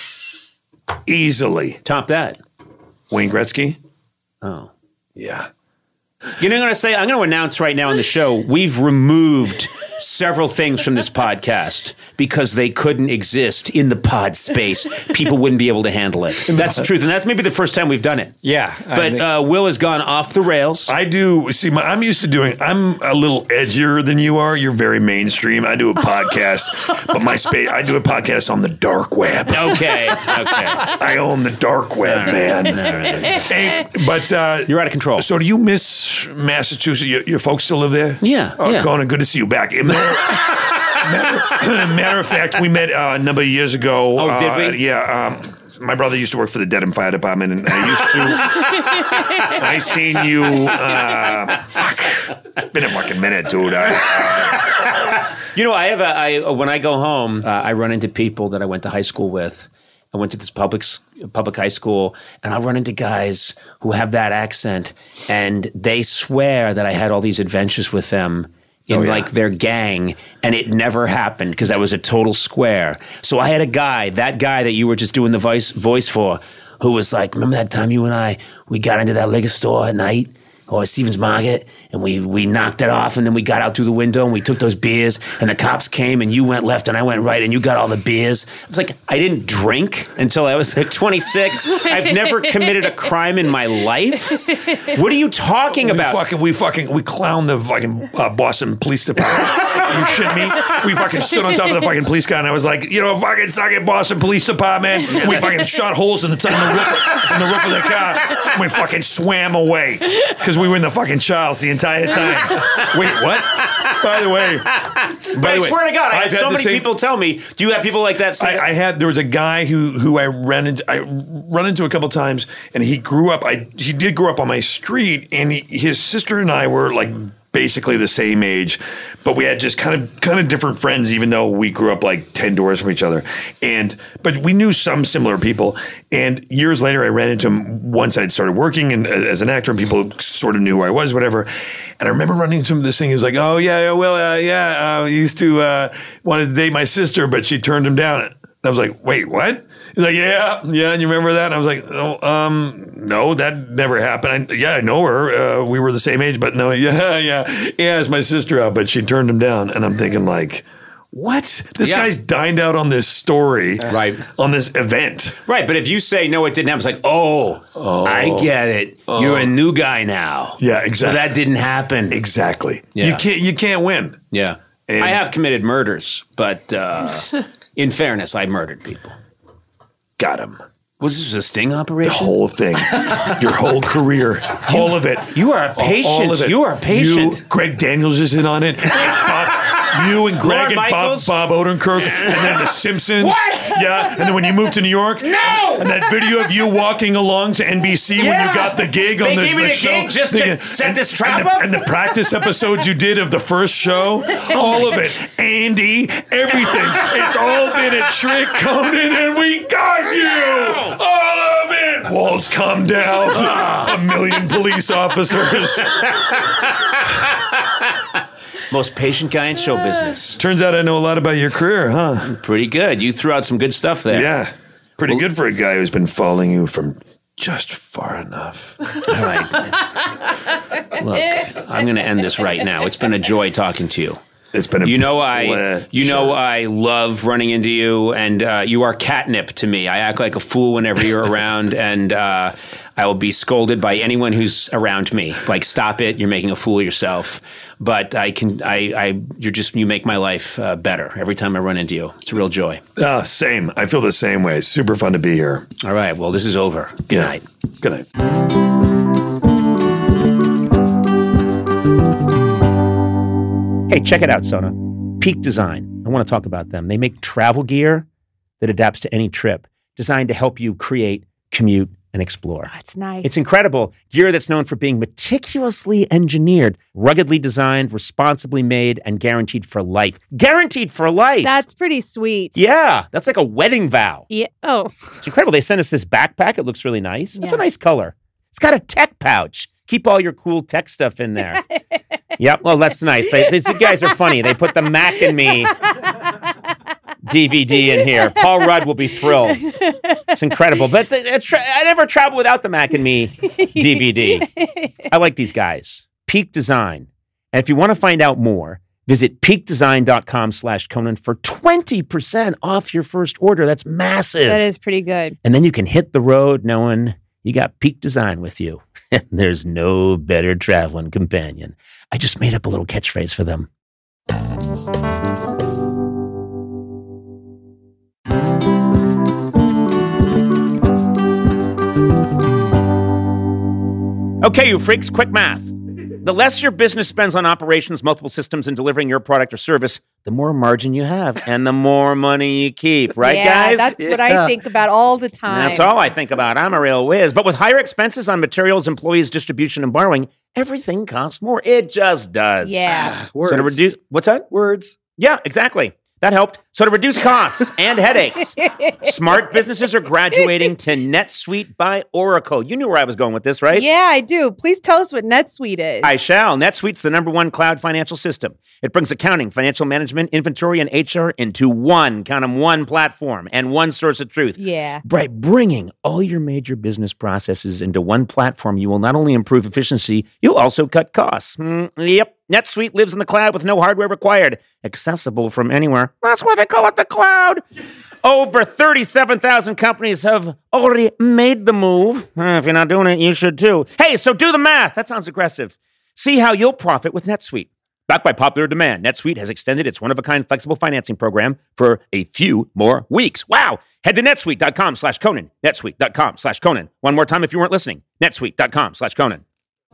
[SPEAKER 2] easily
[SPEAKER 1] Top that.
[SPEAKER 2] Wayne Gretzky.
[SPEAKER 1] Oh.
[SPEAKER 2] Yeah.
[SPEAKER 1] You know what I'm going to say? I'm going to announce right now on the show, we've removed several things from this podcast because they couldn't exist in the pod space. People wouldn't be able to handle it. That's the truth. And that's maybe the first time we've done it.
[SPEAKER 5] Yeah. I
[SPEAKER 1] But
[SPEAKER 5] think-
[SPEAKER 1] uh, Will has gone off the rails.
[SPEAKER 2] I do. See, my, I'm used to doing, I'm a little edgier than you are. You're very mainstream. I do a podcast, but my space, I do a podcast on the dark web.
[SPEAKER 1] Okay. Okay.
[SPEAKER 2] I own the dark web, man. Hey, but, uh,
[SPEAKER 1] You're out of control.
[SPEAKER 2] so do you miss Massachusetts? Your, your folks still live there?
[SPEAKER 1] Yeah,
[SPEAKER 2] Oh,
[SPEAKER 1] yeah.
[SPEAKER 2] Conan, good to see you back. matter, matter of fact, we met uh, a number of years ago.
[SPEAKER 1] Oh, did
[SPEAKER 2] uh,
[SPEAKER 1] we?
[SPEAKER 2] Yeah. Um, my brother used to work for the Dedham Fire Department, and I used to. I seen you. Uh, fuck. It's been a fucking minute, dude. I, uh,
[SPEAKER 1] You know, I have a, I, when I go home, uh, I run into people that I went to high school with. I went to this public s- public high school, and I run into guys who have that accent, and they swear that I had all these adventures with them in
[SPEAKER 2] Oh, yeah.
[SPEAKER 1] like their gang, and it never happened because I was a total square. So I had a guy, that guy that you were just doing the voice voice for, who was like, "Remember that time you and I we got into that liquor store at night?" Or Stevens Market, and we we knocked it off, and then we got out through the window, and we took those beers, and the cops came, and you went left, and I went right, and you got all the beers. I was like, I didn't drink until I was like twenty-six. I've never committed a crime in my life. What are you talking
[SPEAKER 2] we
[SPEAKER 1] about?
[SPEAKER 2] fucking, we fucking, we clowned the fucking uh, Boston Police Department. You shit me? We fucking stood on top of the fucking police car, and I was like, you know, fucking suck it, Boston Police Department. And we fucking shot holes in the, in the roof, in the roof of the car. And we fucking swam away because we were in the fucking Charles the entire time. Wait, what? By the way,
[SPEAKER 1] But
[SPEAKER 2] by
[SPEAKER 1] I
[SPEAKER 2] the way,
[SPEAKER 1] swear to God, I
[SPEAKER 2] I've
[SPEAKER 1] had
[SPEAKER 2] had
[SPEAKER 1] so
[SPEAKER 2] the
[SPEAKER 1] many
[SPEAKER 2] same-
[SPEAKER 1] people tell me, do you have people like that? Say,
[SPEAKER 2] I, I had there was a guy who who I ran into I run into a couple times, and he grew up. I he did grow up on my street, and he, his sister and I were like basically the same age, but we had just kind of kind of different friends, even though we grew up like ten doors from each other. And but we knew some similar people. And years later, I ran into him once I'd started working and as an actor, and people sort of knew who I was, whatever. And I remember running into him this thing. He was like, "Oh yeah, yeah, well, uh, yeah, uh, he used to uh, wanted to date my sister, but she turned him down." And I was like, "Wait, what?" He's like, "Yeah, yeah." And you remember that? And I was like, "Oh, um, no, that never happened. I, yeah, I know her. Uh, we were the same age, but no, yeah, yeah, yeah. It's my sister out, but she turned him down." And I'm thinking, like, what? This
[SPEAKER 1] Yeah.
[SPEAKER 2] guy's dined out on this story,
[SPEAKER 1] Right.
[SPEAKER 2] On this event.
[SPEAKER 1] right, but if you say, no, it didn't happen, it's like, oh, I get it. You're a new guy now.
[SPEAKER 2] Yeah, exactly.
[SPEAKER 1] So that didn't happen.
[SPEAKER 2] Exactly.
[SPEAKER 1] Yeah.
[SPEAKER 2] You can't. You can't win.
[SPEAKER 1] Yeah.
[SPEAKER 2] And-
[SPEAKER 1] I have committed murders, but uh, in fairness, I murdered people.
[SPEAKER 2] Got him.
[SPEAKER 1] Was this a sting operation?
[SPEAKER 2] The whole thing, your whole career, all of it.
[SPEAKER 1] You are a patient.
[SPEAKER 2] All of it.
[SPEAKER 1] You are a patient.
[SPEAKER 2] You, Greg Daniels is in on it. Bob, you and Greg
[SPEAKER 1] Lorne
[SPEAKER 2] and Bob,
[SPEAKER 1] Michaels?
[SPEAKER 2] Bob Odenkirk, and then The Simpsons.
[SPEAKER 1] What?
[SPEAKER 2] Yeah, and then when you moved to New York,
[SPEAKER 1] No!
[SPEAKER 2] and that video of you walking along to N B C when
[SPEAKER 1] Yeah!
[SPEAKER 2] you got the gig
[SPEAKER 1] They
[SPEAKER 2] on the,
[SPEAKER 1] gave me
[SPEAKER 2] the
[SPEAKER 1] the
[SPEAKER 2] show.
[SPEAKER 1] gig just to
[SPEAKER 2] Thing-
[SPEAKER 1] set
[SPEAKER 2] and-
[SPEAKER 1] this trap
[SPEAKER 2] and the,
[SPEAKER 1] up?
[SPEAKER 2] and the practice episodes you did of the first show, all of it, Andy, everything. It's all been a trick, Conan, and we got you. All of it. Walls come down. A million police officers.
[SPEAKER 1] Most patient guy in show business.
[SPEAKER 2] Turns out I know a lot about your career, huh?
[SPEAKER 1] Pretty good. You threw out some good stuff there.
[SPEAKER 2] Yeah. Pretty good for a guy who's been following you from just far enough.
[SPEAKER 1] All right. Look, I'm going to end this right now. It's been a joy talking to you.
[SPEAKER 2] It's been a
[SPEAKER 1] You know, I
[SPEAKER 2] pleasure.
[SPEAKER 1] you know I love running into you, and uh, you are catnip to me. I act like a fool whenever you're around, and uh, I will be scolded by anyone who's around me. Like, stop it! You're making a fool of yourself. But I can, I, I you're just you make my life uh, better every time I run into you. It's a real joy.
[SPEAKER 2] Ah, same. I feel the same way. Super fun to be here.
[SPEAKER 1] All right. Well, this is over. Good
[SPEAKER 2] Yeah.
[SPEAKER 1] night.
[SPEAKER 2] Good night.
[SPEAKER 1] Hey, check it out, Sona. Peak Design. I want to talk about them. They make travel gear that adapts to any trip, designed to help you create, commute, and explore.
[SPEAKER 4] That's nice.
[SPEAKER 1] It's incredible. Gear that's known for being meticulously engineered, ruggedly designed, responsibly made, and guaranteed for life. Guaranteed for life!
[SPEAKER 4] That's pretty sweet.
[SPEAKER 1] Yeah, that's like a wedding vow.
[SPEAKER 4] Yeah. Oh,
[SPEAKER 1] It's incredible. They sent us this backpack. It looks really nice. It's a
[SPEAKER 4] Yeah.
[SPEAKER 1] nice color. It's got a tech pouch. Keep all your cool tech stuff in there. Yep. Well, that's nice. They, these guys are funny. They put the Mac and Me D V D in here. Paul Rudd will be thrilled. It's incredible. But it's, it's, tra- I never travel without the Mac and Me D V D. I like these guys. Peak Design. And if you want to find out more, visit peakdesign.com slash Conan for twenty percent off your first order. That's massive.
[SPEAKER 4] that is pretty good.
[SPEAKER 1] And then you can hit the road knowing you got Peak Design with you. And there's no better traveling companion. I just made up a little catchphrase for them. Okay, you freaks, quick math. The less your business spends on operations, multiple systems, and delivering your product or service, the more margin you have and the more money you keep. Right,
[SPEAKER 4] yeah,
[SPEAKER 1] guys?
[SPEAKER 4] that's what
[SPEAKER 1] Yeah.
[SPEAKER 4] I think about all the time.
[SPEAKER 1] That's all I think about. I'm a real whiz. But with higher expenses on materials, employees, distribution, and borrowing, everything costs more. It just does.
[SPEAKER 4] Yeah.
[SPEAKER 5] Words.
[SPEAKER 1] So to reduce, what's that?
[SPEAKER 5] Words.
[SPEAKER 1] Yeah, exactly. That helped. So to reduce costs and headaches, smart businesses are graduating to NetSuite by Oracle. You knew where I was going with this, right?
[SPEAKER 4] Yeah, I do. Please tell us what NetSuite is.
[SPEAKER 1] I shall. NetSuite's the number one cloud financial system. It brings accounting, financial management, inventory, and H R into one, count 'em, one platform and one source of truth.
[SPEAKER 4] yeah.
[SPEAKER 1] By bringing all your major business processes into one platform, you will not only improve efficiency, you'll also cut costs. Mm, yep. NetSuite lives in the cloud with no hardware required, accessible from anywhere. That's why they call it the cloud. Over thirty-seven thousand companies have already made the move. Uh, if you're not doing it, you should too. Hey, so do the math. That sounds aggressive. See how you'll profit with NetSuite. Backed by popular demand, NetSuite has extended its one-of-a-kind flexible financing program for a few more weeks. Wow! Head to netsuite.com slash Conan. netsuite.com slash Conan. One more time if you weren't listening. netsuite.com slash Conan.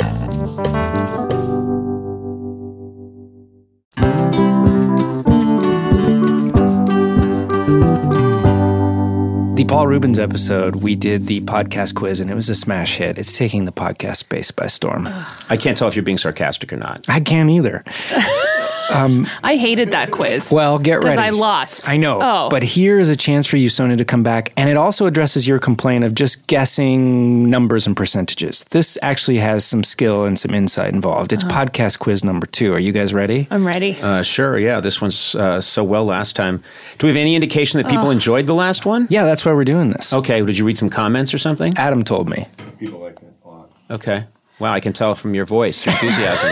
[SPEAKER 5] The Paul Rubens episode, we did the podcast quiz, and it was a smash hit. It's taking the podcast space by storm.
[SPEAKER 1] I can't tell if you're being sarcastic or not.
[SPEAKER 5] I can't either.
[SPEAKER 6] I hated that quiz.
[SPEAKER 5] Well, get
[SPEAKER 6] Because
[SPEAKER 5] ready.
[SPEAKER 6] I lost.
[SPEAKER 5] I know.
[SPEAKER 6] Oh.
[SPEAKER 5] But here is a chance for you, Sona, to come back. And it also addresses your complaint of just guessing numbers and percentages. This actually has some skill and some insight involved. It's podcast quiz number two. Are you guys ready?
[SPEAKER 6] I'm ready.
[SPEAKER 1] Uh, sure, yeah. This one's uh, so well last time. Do we have any indication that people enjoyed the last one?
[SPEAKER 5] Yeah, that's why we're doing this.
[SPEAKER 1] Okay, did you read some comments or something?
[SPEAKER 5] Adam told me.
[SPEAKER 2] People like that a lot.
[SPEAKER 1] Okay. Wow, I can tell from your voice, your enthusiasm.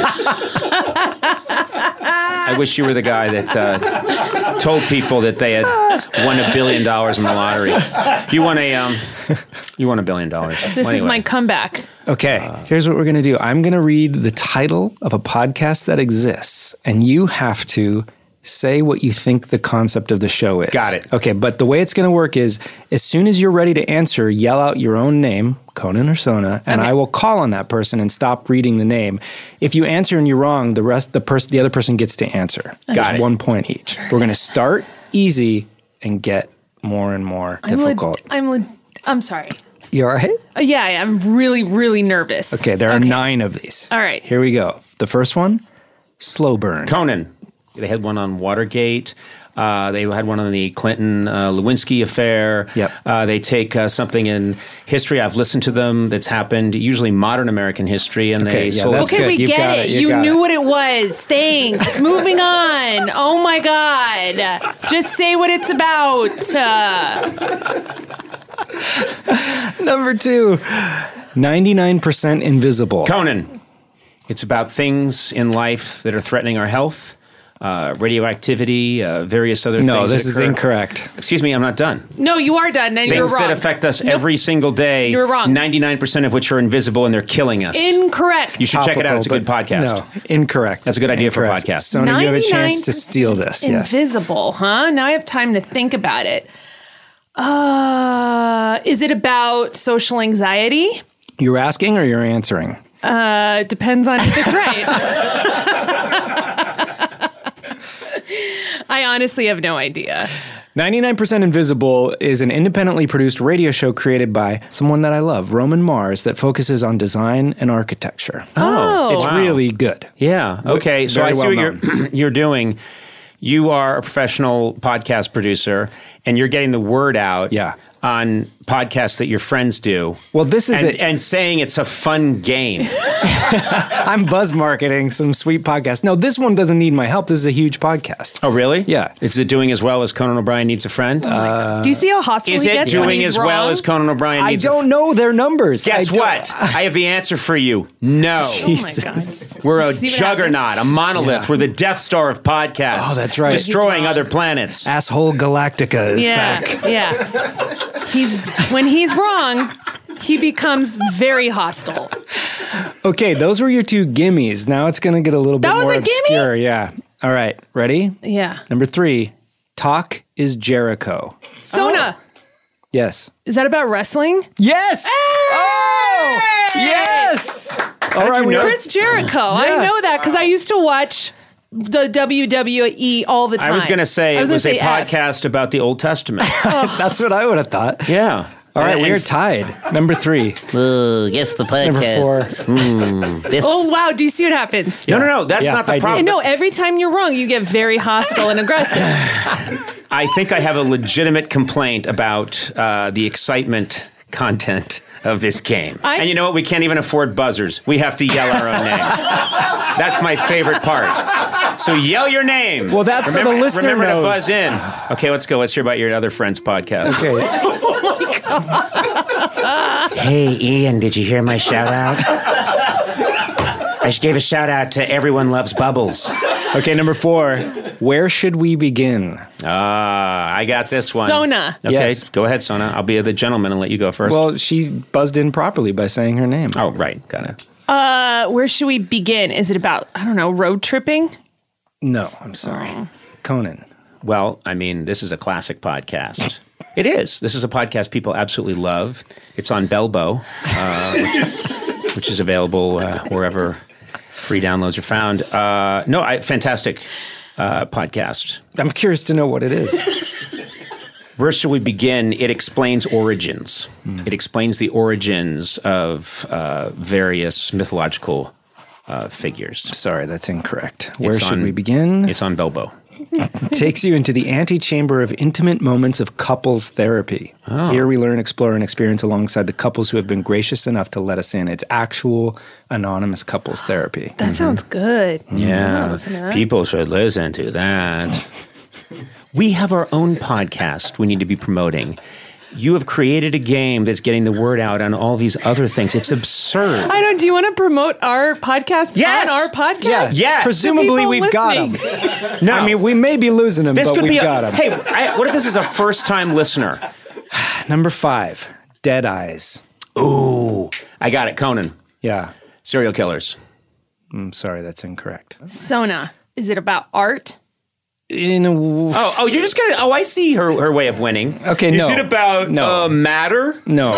[SPEAKER 1] I wish you were the guy that uh, told people that they had won a billion dollars in the lottery. You won a um, you won a billion dollars.
[SPEAKER 6] This
[SPEAKER 1] Well,
[SPEAKER 6] is my
[SPEAKER 1] anyway.
[SPEAKER 6] comeback.
[SPEAKER 5] Okay, here's what we're going to do. I'm going to read the title of a podcast that exists, and you have to say what you think the concept of the show is.
[SPEAKER 1] Got it.
[SPEAKER 5] Okay, but the way it's going to work is as soon as you're ready to answer, yell out your own name, Conan or Sona, and
[SPEAKER 6] Okay.
[SPEAKER 5] I will call on that person and stop reading the name. If you answer and you're wrong, the rest the person the other person gets to answer.
[SPEAKER 1] Got
[SPEAKER 5] There's
[SPEAKER 1] it.
[SPEAKER 5] one point each. We're going to start easy and get more and more
[SPEAKER 6] I'm le-
[SPEAKER 5] difficult.
[SPEAKER 6] I'm le- I'm sorry.
[SPEAKER 5] You all right?
[SPEAKER 6] Uh, yeah, I'm really, really nervous.
[SPEAKER 5] Okay, there are nine of these.
[SPEAKER 6] All right.
[SPEAKER 5] Here we go. The first one, slow burn.
[SPEAKER 1] Conan. They had one on Watergate. Uh, they had one on the Clinton uh, Lewinsky affair.
[SPEAKER 5] Yep.
[SPEAKER 1] Uh, they take uh, something in history. I've listened to them that's happened, usually modern American history, and
[SPEAKER 5] Okay,
[SPEAKER 1] they
[SPEAKER 5] yeah,
[SPEAKER 1] sold
[SPEAKER 5] that's
[SPEAKER 6] Okay,
[SPEAKER 5] good.
[SPEAKER 6] we
[SPEAKER 5] You
[SPEAKER 6] get
[SPEAKER 5] got
[SPEAKER 6] it.
[SPEAKER 5] it. You
[SPEAKER 6] You,
[SPEAKER 5] got
[SPEAKER 6] knew
[SPEAKER 5] it.
[SPEAKER 6] what it was. Thanks. Moving on. Oh my God. Just say what it's about. Uh,
[SPEAKER 5] Number two, ninety-nine percent invisible.
[SPEAKER 1] Conan. It's about things in life that are threatening our health. uh, radioactivity, uh, various other
[SPEAKER 5] No,
[SPEAKER 1] things.
[SPEAKER 5] this
[SPEAKER 1] that
[SPEAKER 5] is
[SPEAKER 1] occur.
[SPEAKER 5] incorrect.
[SPEAKER 1] Excuse me, I'm not done.
[SPEAKER 6] No, you are done. And you're
[SPEAKER 1] Things
[SPEAKER 6] wrong.
[SPEAKER 1] that affect us every single day.
[SPEAKER 6] You're wrong.
[SPEAKER 1] ninety-nine percent of which are invisible and they're killing us.
[SPEAKER 6] Incorrect.
[SPEAKER 1] You should check it out. It's a good
[SPEAKER 5] Topical,
[SPEAKER 1] podcast.
[SPEAKER 5] but No, incorrect.
[SPEAKER 1] That's a good idea for a
[SPEAKER 5] Incorrect.
[SPEAKER 1] podcast.
[SPEAKER 5] Sona, you have a chance to steal this. Yes.
[SPEAKER 6] Invisible, huh? Now I have time to think about it. Uh, is it about social anxiety?
[SPEAKER 5] You're asking or you're answering?
[SPEAKER 6] Uh, depends on if it's right. I honestly have no idea.
[SPEAKER 5] ninety-nine percent Invisible is an independently produced radio show created by someone that I love, Roman Mars, that focuses on design and architecture.
[SPEAKER 6] Oh.
[SPEAKER 5] It's
[SPEAKER 1] Wow.
[SPEAKER 5] really good.
[SPEAKER 1] Yeah. Okay. So
[SPEAKER 5] Very
[SPEAKER 1] I see
[SPEAKER 5] well
[SPEAKER 1] what you're you're doing. You are a professional podcast producer, and you're getting the word out
[SPEAKER 5] Yeah.
[SPEAKER 1] on podcasts that your friends do.
[SPEAKER 5] Well, this is
[SPEAKER 1] and,
[SPEAKER 5] it.
[SPEAKER 1] and saying it's a fun game.
[SPEAKER 5] I'm buzz marketing some sweet podcast. No, this one doesn't need my help. This is a huge podcast.
[SPEAKER 1] Oh, really?
[SPEAKER 5] Yeah.
[SPEAKER 1] Is it doing as well as Conan O'Brien Needs a Friend?
[SPEAKER 5] Uh,
[SPEAKER 6] Do you see how hostile
[SPEAKER 1] Is
[SPEAKER 6] he
[SPEAKER 1] it
[SPEAKER 6] gets when
[SPEAKER 1] doing
[SPEAKER 6] he's
[SPEAKER 1] as
[SPEAKER 6] wrong?
[SPEAKER 1] well as Conan O'Brien
[SPEAKER 5] I
[SPEAKER 1] Needs a
[SPEAKER 5] don't know their numbers.
[SPEAKER 1] Guess
[SPEAKER 5] I don't-
[SPEAKER 1] what? I have the answer for you. No.
[SPEAKER 6] Oh my God.
[SPEAKER 1] We're a
[SPEAKER 6] See what
[SPEAKER 1] juggernaut, a monolith.
[SPEAKER 5] Yeah.
[SPEAKER 1] We're the Death Star of podcasts.
[SPEAKER 5] Oh, that's right.
[SPEAKER 1] Destroying
[SPEAKER 6] He's wrong.
[SPEAKER 1] other planets.
[SPEAKER 5] Asshole Galactica is
[SPEAKER 6] Yeah,
[SPEAKER 5] back.
[SPEAKER 6] yeah. He's when he's wrong, he becomes very hostile.
[SPEAKER 5] Okay, those were your two gimmies. Now it's going to get a little bit
[SPEAKER 6] That was
[SPEAKER 5] more
[SPEAKER 6] a gimme?
[SPEAKER 5] obscure. Yeah. All right. Ready?
[SPEAKER 6] Yeah.
[SPEAKER 5] Number three. Talk is Jericho.
[SPEAKER 6] Sona,
[SPEAKER 5] Yes.
[SPEAKER 6] is that about wrestling?
[SPEAKER 5] Yes. Oh, yes. All right.
[SPEAKER 1] you
[SPEAKER 5] we
[SPEAKER 1] know?
[SPEAKER 5] are-
[SPEAKER 6] Chris Jericho. I
[SPEAKER 5] Yeah.
[SPEAKER 6] know that because I used to watch the W W E all the time.
[SPEAKER 1] I was going to say
[SPEAKER 6] I
[SPEAKER 1] it was,
[SPEAKER 6] gonna
[SPEAKER 1] a
[SPEAKER 6] say F.
[SPEAKER 1] podcast about the Old Testament.
[SPEAKER 5] That's what I would have thought.
[SPEAKER 1] Yeah.
[SPEAKER 5] All right,
[SPEAKER 1] And-
[SPEAKER 5] we are
[SPEAKER 1] and
[SPEAKER 5] tied. Number three.
[SPEAKER 7] Oh, guess the
[SPEAKER 5] Number
[SPEAKER 7] podcast. Hmm, this
[SPEAKER 6] Oh wow! Do you see what happens?
[SPEAKER 1] No, no, no. That's
[SPEAKER 5] Yeah,
[SPEAKER 1] not the
[SPEAKER 5] I do.
[SPEAKER 1] problem.
[SPEAKER 6] No, every time you're wrong, you get very hostile and aggressive.
[SPEAKER 1] I think I have a legitimate complaint about uh, the excitement content of this game.
[SPEAKER 6] I-
[SPEAKER 1] and you know what? We can't even afford buzzers. We have to yell our own name. That's my favorite part. So yell your name.
[SPEAKER 5] Well, that's so
[SPEAKER 1] remember,
[SPEAKER 5] the listener
[SPEAKER 1] remember
[SPEAKER 5] knows.
[SPEAKER 1] to buzz in. Okay, let's go. Let's hear about your other friend's podcast.
[SPEAKER 5] Okay.
[SPEAKER 7] Hey, Ian, did you hear my shout out? I just gave a shout out to Everyone Loves Bubbles.
[SPEAKER 5] Okay, number four. Where should we begin?
[SPEAKER 1] Ah, I got this one.
[SPEAKER 6] Sona.
[SPEAKER 1] Okay,
[SPEAKER 5] Yes.
[SPEAKER 1] go ahead, Sona. I'll be the gentleman and let you go first.
[SPEAKER 5] Well, she buzzed in properly by saying her name.
[SPEAKER 1] oh, right. Got it.
[SPEAKER 6] Uh, where should we begin? Is it about I don't know road tripping?
[SPEAKER 5] No, I'm sorry. Conan.
[SPEAKER 1] Well, I mean, this is a classic podcast. It is. This is a podcast people absolutely love. It's on Belbo, uh, which, which is available uh, wherever free downloads are found. Uh, no, I, fantastic uh, podcast.
[SPEAKER 5] I'm curious to know what it is.
[SPEAKER 1] Where should we begin? It explains origins. It explains the origins of uh, various mythological uh, figures.
[SPEAKER 5] Sorry, that's incorrect. Where
[SPEAKER 1] It's
[SPEAKER 5] should
[SPEAKER 1] on-
[SPEAKER 5] we begin?
[SPEAKER 1] It's on Belbo.
[SPEAKER 5] It takes you into the antechamber of intimate moments of couples therapy. Here we learn, explore, and experience alongside the couples who have been gracious enough to let us in. It's actual anonymous couples therapy.
[SPEAKER 6] That sounds good.
[SPEAKER 1] Yeah,
[SPEAKER 6] listen to that.
[SPEAKER 1] people should listen to that. We have our own podcast we need to be promoting. You have created a game that's getting the word out on all these other things. It's absurd.
[SPEAKER 6] I don't. Do you want to promote our podcast
[SPEAKER 1] Yes!
[SPEAKER 6] on our podcast?
[SPEAKER 5] Yeah,
[SPEAKER 1] Yes.
[SPEAKER 5] presumably
[SPEAKER 6] To people
[SPEAKER 5] we've got them.
[SPEAKER 6] listening.
[SPEAKER 1] No,
[SPEAKER 5] I mean, we may be losing them,
[SPEAKER 1] this
[SPEAKER 5] but
[SPEAKER 1] could
[SPEAKER 5] we've
[SPEAKER 1] be a,
[SPEAKER 5] got them.
[SPEAKER 1] Hey, I, what if this is a first-time listener?
[SPEAKER 5] Number five, Dead Eyes.
[SPEAKER 1] Ooh, I got it. Conan,
[SPEAKER 5] Yeah.
[SPEAKER 1] serial killers.
[SPEAKER 5] I'm sorry, that's incorrect.
[SPEAKER 6] Sona. Is it about art?
[SPEAKER 5] In a,
[SPEAKER 1] Oh, oh, you're just gonna. Oh, I see her her way of winning.
[SPEAKER 5] Okay,
[SPEAKER 1] is
[SPEAKER 5] no.
[SPEAKER 1] it about
[SPEAKER 5] No.
[SPEAKER 1] uh, matter?
[SPEAKER 5] no,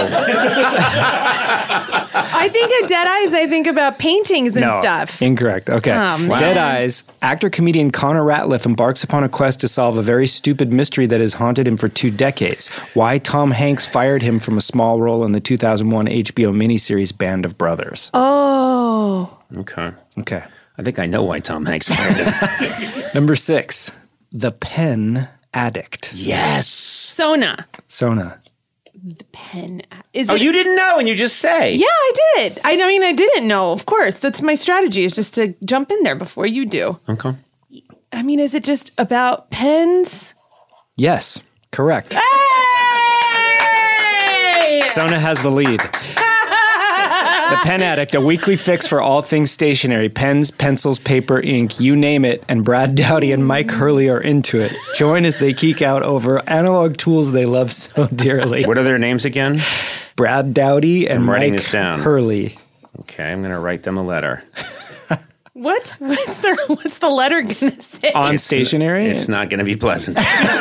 [SPEAKER 6] I think of Dead Eyes. I think about paintings and
[SPEAKER 5] no,
[SPEAKER 6] stuff.
[SPEAKER 5] incorrect. Okay,
[SPEAKER 6] Oh, man.
[SPEAKER 5] Dead Eyes. Actor comedian Connor Ratliff embarks upon a quest to solve a very stupid mystery that has haunted him for two decades. Why Tom Hanks fired him from a small role in the two thousand one H B O miniseries Band of Brothers.
[SPEAKER 6] Oh.
[SPEAKER 1] Okay,
[SPEAKER 5] Okay,
[SPEAKER 1] I think I know why Tom Hanks fired him.
[SPEAKER 5] number six, The Pen Addict.
[SPEAKER 1] Yes.
[SPEAKER 6] Sona.
[SPEAKER 5] Sona.
[SPEAKER 6] Pen. Is
[SPEAKER 1] Oh,
[SPEAKER 6] it?
[SPEAKER 1] you didn't know, and you just say.
[SPEAKER 6] Yeah, I did. I, I mean, I didn't know. Of course, that's my strategy. Is just to jump in there before you do.
[SPEAKER 1] Okay.
[SPEAKER 6] I mean, is it just about pens?
[SPEAKER 5] Yes, correct.
[SPEAKER 6] Hey!
[SPEAKER 5] Sona has the lead. The Pen Addict, a weekly fix for all things stationery, pens, pencils, paper, ink, you name it. And Brad Dowdy and Mike Hurley are into it. Join as they geek out over analog tools they love so dearly.
[SPEAKER 1] What are their names again?
[SPEAKER 5] Brad Dowdy and
[SPEAKER 1] I'm writing
[SPEAKER 5] Mike
[SPEAKER 1] this down.
[SPEAKER 5] Hurley.
[SPEAKER 1] Okay, I'm going to write them a letter.
[SPEAKER 6] What? What's the What's the letter gonna say?
[SPEAKER 5] On
[SPEAKER 1] It's-
[SPEAKER 5] stationery?
[SPEAKER 1] It's not going to be pleasant.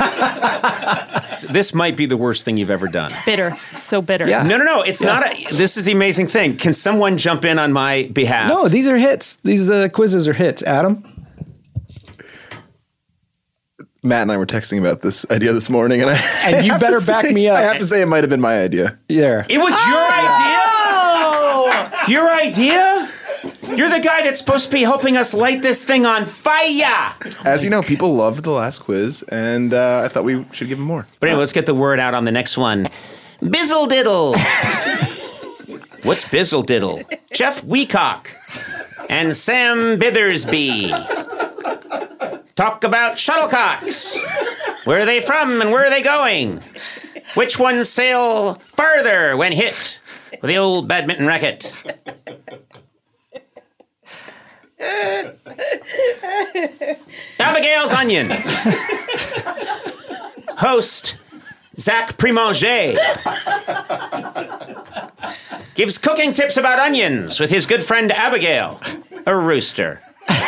[SPEAKER 1] This might be the worst thing you've ever done.
[SPEAKER 6] Bitter. So bitter.
[SPEAKER 5] Yeah.
[SPEAKER 1] No, no, no. It's not. A, this is the amazing thing. Can someone jump in on my behalf?
[SPEAKER 5] No, these are hits. These the quizzes are hits. Adam?
[SPEAKER 8] Matt and I were texting about this idea this morning, and I
[SPEAKER 5] And you
[SPEAKER 8] have
[SPEAKER 5] better
[SPEAKER 8] to
[SPEAKER 5] back
[SPEAKER 8] say-
[SPEAKER 5] me up.
[SPEAKER 8] I have to say it might have been my idea.
[SPEAKER 5] There.
[SPEAKER 1] It was your idea? Your idea? You're the guy that's supposed to be helping us light this thing on fire.
[SPEAKER 8] As you know, people loved the last quiz, and uh, I thought we should give them more.
[SPEAKER 1] But anyway, let's get the word out on the next one. Bizzle diddle. What's bizzle diddle? Jeff Weacock and Sam Bithersby talk about shuttlecocks. Where are they from and where are they going? Which ones sail farther when hit with the old badminton racket? Abigail's Onion. Host Zach Premanger gives cooking tips about onions with his good friend Abigail, a rooster.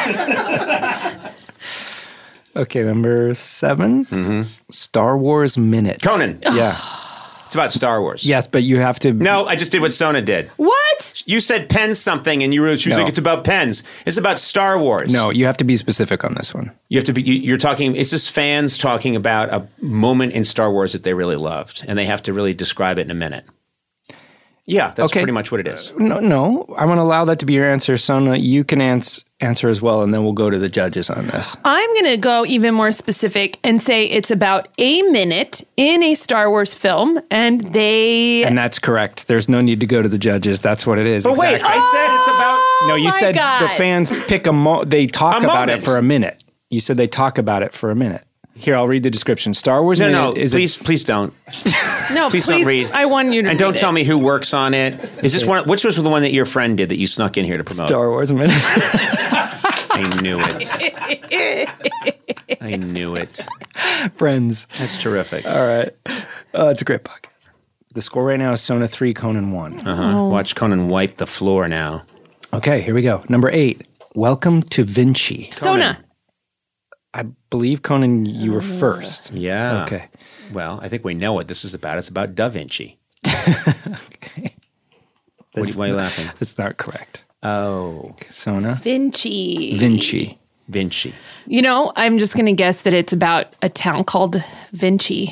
[SPEAKER 5] Okay, number seven.
[SPEAKER 1] Mm-hmm.
[SPEAKER 5] Star Wars Minute.
[SPEAKER 1] Conan.
[SPEAKER 5] Yeah.
[SPEAKER 1] It's about Star Wars.
[SPEAKER 5] Yes, but you have to.
[SPEAKER 1] No, I just did what Sona did.
[SPEAKER 6] What?
[SPEAKER 1] You said pen something, and you were she was
[SPEAKER 5] No.
[SPEAKER 1] like, it's about pens. It's about Star Wars.
[SPEAKER 5] No, you have to be specific on this one.
[SPEAKER 1] You have to be, you, you're talking, it's just fans talking about a moment in Star Wars that they really loved, and they have to really describe it in a minute. Yeah, that's
[SPEAKER 5] Okay.
[SPEAKER 1] pretty much what it is.
[SPEAKER 5] No, no, I'm going to allow that to be your answer. Sona, you can ans- answer as well, and then we'll go to the judges on this.
[SPEAKER 6] I'm going to go even more specific and say it's about a minute in a Star Wars film, and they.
[SPEAKER 5] And that's correct. There's no need to go to the judges. That's what it is.
[SPEAKER 1] But wait,
[SPEAKER 5] exactly.
[SPEAKER 1] I said it's about.
[SPEAKER 5] No, you
[SPEAKER 6] my
[SPEAKER 5] said
[SPEAKER 6] God.
[SPEAKER 5] the fans pick a mo. They talk
[SPEAKER 1] A
[SPEAKER 5] about
[SPEAKER 1] moment.
[SPEAKER 5] it for a minute. You said they talk about it for a minute. Here, I'll read the description. Star Wars
[SPEAKER 1] No,
[SPEAKER 5] Minute
[SPEAKER 1] no,
[SPEAKER 5] is
[SPEAKER 1] please, please don't.
[SPEAKER 6] no,
[SPEAKER 1] Please,
[SPEAKER 6] please,
[SPEAKER 1] don't read.
[SPEAKER 6] I want you to
[SPEAKER 1] And don't
[SPEAKER 6] read
[SPEAKER 1] tell
[SPEAKER 6] it.
[SPEAKER 1] me who works on it. Is this one? Which was the one that your friend did that you snuck in here to
[SPEAKER 5] a
[SPEAKER 1] promote?
[SPEAKER 5] Star Wars Minute.
[SPEAKER 1] I knew it. I knew it.
[SPEAKER 5] Friends.
[SPEAKER 1] That's terrific.
[SPEAKER 5] All right. Uh, it's a great podcast. The score right now is Sona three, Conan one.
[SPEAKER 1] Uh-huh. Watch Conan wipe the floor now.
[SPEAKER 5] Okay, here we go. Number eight. Welcome to Vinci.
[SPEAKER 6] Sona.
[SPEAKER 5] I believe, Conan, you were first.
[SPEAKER 1] Yeah.
[SPEAKER 5] Okay.
[SPEAKER 1] Well, I think we know what this is about. It's about Da Vinci. What are you, why are you laughing?
[SPEAKER 5] That's not correct.
[SPEAKER 1] Oh,
[SPEAKER 5] Sona.
[SPEAKER 6] Vinci.
[SPEAKER 5] Vinci.
[SPEAKER 1] Vinci.
[SPEAKER 6] You know, I'm just going to guess that it's about a town called Vinci.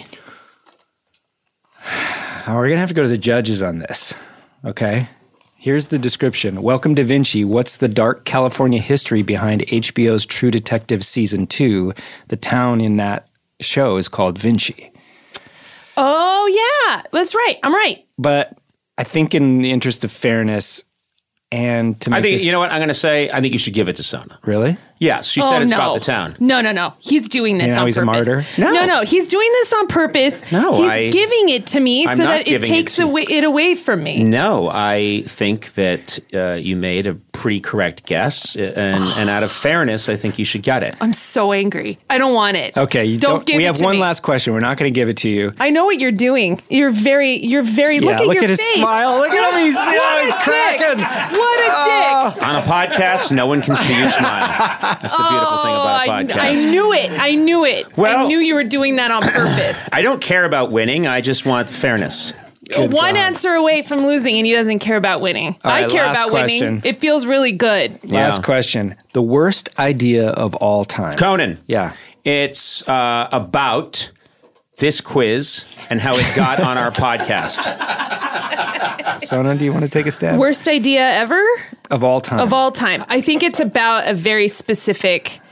[SPEAKER 5] Oh, we're going to have to go to the judges on this. Okay. Here's the description. Welcome to Vinci. What's the dark California history behind H B O's True Detective Season two? The town in that show is called Vinci.
[SPEAKER 6] Oh, yeah. That's right. I'm right.
[SPEAKER 5] But I think in the interest of fairness and to make
[SPEAKER 1] I think,
[SPEAKER 5] this,
[SPEAKER 1] you know what I'm going to say? I think you should give it to Sona.
[SPEAKER 5] Really?
[SPEAKER 1] Yes, she
[SPEAKER 6] oh,
[SPEAKER 1] said it's
[SPEAKER 6] no.
[SPEAKER 1] about the town.
[SPEAKER 6] No, no, no. He's doing this
[SPEAKER 5] You know
[SPEAKER 6] on
[SPEAKER 5] he's a
[SPEAKER 6] purpose.
[SPEAKER 5] martyr?
[SPEAKER 6] No.
[SPEAKER 1] No.
[SPEAKER 6] no, He's doing this on purpose.
[SPEAKER 1] No,
[SPEAKER 6] he's
[SPEAKER 1] I-
[SPEAKER 6] giving it to me
[SPEAKER 1] I'm
[SPEAKER 6] so
[SPEAKER 1] not
[SPEAKER 6] that it
[SPEAKER 1] giving it
[SPEAKER 6] takes
[SPEAKER 1] to-
[SPEAKER 6] away, it away from me.
[SPEAKER 1] No, I think that uh, you made a pretty correct guess, uh, and, and out of fairness, I think you should get it.
[SPEAKER 6] I'm so angry. I don't want it.
[SPEAKER 5] Okay. You
[SPEAKER 6] don't,
[SPEAKER 5] don't,
[SPEAKER 6] give
[SPEAKER 5] we
[SPEAKER 6] it
[SPEAKER 5] have
[SPEAKER 6] to
[SPEAKER 5] one
[SPEAKER 6] me.
[SPEAKER 5] last question. We're not going to give it to you.
[SPEAKER 6] I know what you're doing. You're very, you're very. look
[SPEAKER 5] Yeah,
[SPEAKER 6] at
[SPEAKER 5] look
[SPEAKER 6] your
[SPEAKER 5] at his
[SPEAKER 6] face.
[SPEAKER 5] smile. Look at him. He's,
[SPEAKER 6] What
[SPEAKER 5] oh,
[SPEAKER 6] a
[SPEAKER 5] he's
[SPEAKER 6] dick.
[SPEAKER 5] cracking.
[SPEAKER 6] What a dick.
[SPEAKER 1] On a podcast, no one can see you smile. That's the beautiful thing about a
[SPEAKER 6] Oh, I,
[SPEAKER 1] podcast.
[SPEAKER 6] I knew it. I knew it.
[SPEAKER 1] Well-
[SPEAKER 6] I knew you were doing that on purpose.
[SPEAKER 1] I don't care about winning. I just want fairness.
[SPEAKER 5] Good
[SPEAKER 6] One
[SPEAKER 5] God.
[SPEAKER 6] answer away from losing, and he doesn't care about winning.
[SPEAKER 5] All
[SPEAKER 6] I
[SPEAKER 5] right,
[SPEAKER 6] care
[SPEAKER 5] last
[SPEAKER 6] about
[SPEAKER 5] question.
[SPEAKER 6] winning. It feels really good.
[SPEAKER 5] Last
[SPEAKER 1] Yeah.
[SPEAKER 5] question. The worst idea of all time.
[SPEAKER 1] Conan.
[SPEAKER 5] Yeah.
[SPEAKER 1] It's uh, about this quiz and how it got on our podcast.
[SPEAKER 5] Sona, do you want to take a stab?
[SPEAKER 6] Worst idea ever
[SPEAKER 5] Of all time.
[SPEAKER 6] of all time. I think it's about a very specific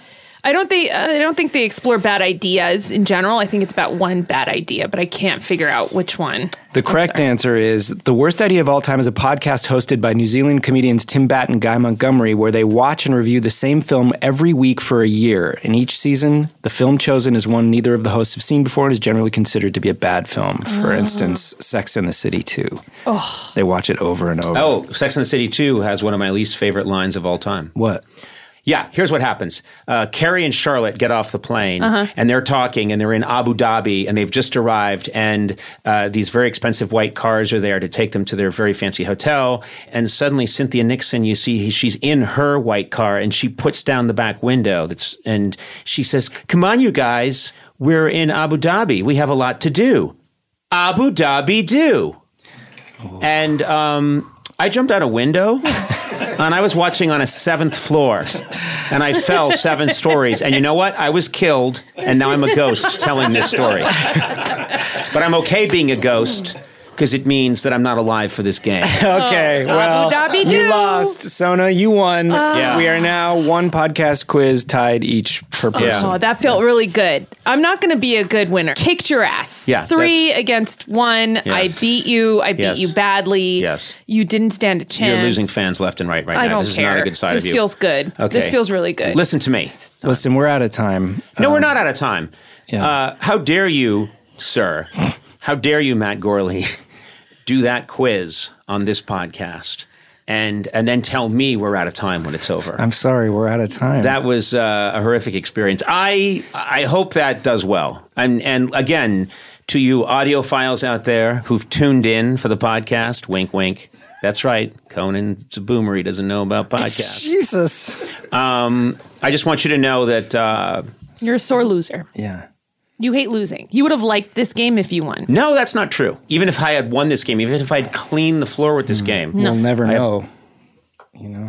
[SPEAKER 6] I don't think uh, I don't think they explore bad ideas in general. I think it's about one bad idea, but I can't figure out which one.
[SPEAKER 5] The correct answer is The Worst Idea of All Time is a podcast hosted by New Zealand comedians Tim Batt and Guy Montgomery, where they watch and review the same film every week for a year. In each season, the film chosen is one neither of the hosts have seen before and is generally considered to be a bad film. For
[SPEAKER 6] Oh.
[SPEAKER 5] instance, Sex and the City two.
[SPEAKER 6] Oh.
[SPEAKER 5] They watch it over and over.
[SPEAKER 1] Oh, Sex and the City two has one of my least favorite lines of all time.
[SPEAKER 5] What?
[SPEAKER 1] Yeah, here's what happens. Uh, Carrie and Charlotte get off the plane,
[SPEAKER 6] Uh-huh.
[SPEAKER 1] and they're talking, and they're in Abu Dhabi, and they've just arrived, and uh, these very expensive white cars are there to take them to their very fancy hotel, and suddenly Cynthia Nixon, you see, she's in her white car, and she puts down the back window, that's, and she says, "Come on, you guys, we're in Abu Dhabi. We have a lot to do." Abu Dhabi do. Oh. And um, I jumped out a window. And I was watching on a seventh floor, and I fell seven stories. And you know what? I was killed, and now I'm a ghost telling this story. But I'm okay being a ghost because it means that I'm not alive for this game.
[SPEAKER 5] Okay,
[SPEAKER 6] Oh,
[SPEAKER 5] well,
[SPEAKER 6] Abu Dhabi
[SPEAKER 5] you
[SPEAKER 6] do.
[SPEAKER 5] lost. Sona, you won.
[SPEAKER 1] Yeah.
[SPEAKER 5] We are now one podcast quiz tied each per person.
[SPEAKER 6] Oh, that felt really good. I'm not going to be a good winner. Kicked your ass.
[SPEAKER 1] Yeah,
[SPEAKER 6] Three against one.
[SPEAKER 1] Yeah.
[SPEAKER 6] I beat you. I beat
[SPEAKER 1] Yes.
[SPEAKER 6] you badly.
[SPEAKER 1] Yes.
[SPEAKER 6] You didn't stand a chance.
[SPEAKER 1] You're losing fans left and right right
[SPEAKER 6] I
[SPEAKER 1] now.
[SPEAKER 6] don't
[SPEAKER 1] This
[SPEAKER 6] care.
[SPEAKER 1] is not a good side
[SPEAKER 6] this
[SPEAKER 1] of you.
[SPEAKER 6] feels good.
[SPEAKER 1] Okay.
[SPEAKER 6] This feels really good.
[SPEAKER 1] Listen to me.
[SPEAKER 5] Listen, we're out of time.
[SPEAKER 1] No,
[SPEAKER 5] Um,
[SPEAKER 1] we're not out of time.
[SPEAKER 5] Yeah.
[SPEAKER 1] Uh, how dare you, sir? How dare you, Matt Gorley, do that quiz on this podcast and and then tell me we're out of time when it's over?
[SPEAKER 5] I'm sorry, we're out of time.
[SPEAKER 1] That was uh, a horrific experience. I I hope that does well. And and again, to you audiophiles out there who've tuned in for the podcast, wink, wink. That's right. Conan's a boomer. He doesn't know about podcasts.
[SPEAKER 5] Jesus.
[SPEAKER 1] Um, I just want you to know that. Uh,
[SPEAKER 6] You're a sore loser.
[SPEAKER 5] Yeah.
[SPEAKER 6] You hate losing. You would have liked this game if you won.
[SPEAKER 1] no, that's not true. Even if I had won this game, even if I had cleaned the floor with this game,
[SPEAKER 5] You'll never
[SPEAKER 1] I-
[SPEAKER 5] know. You know?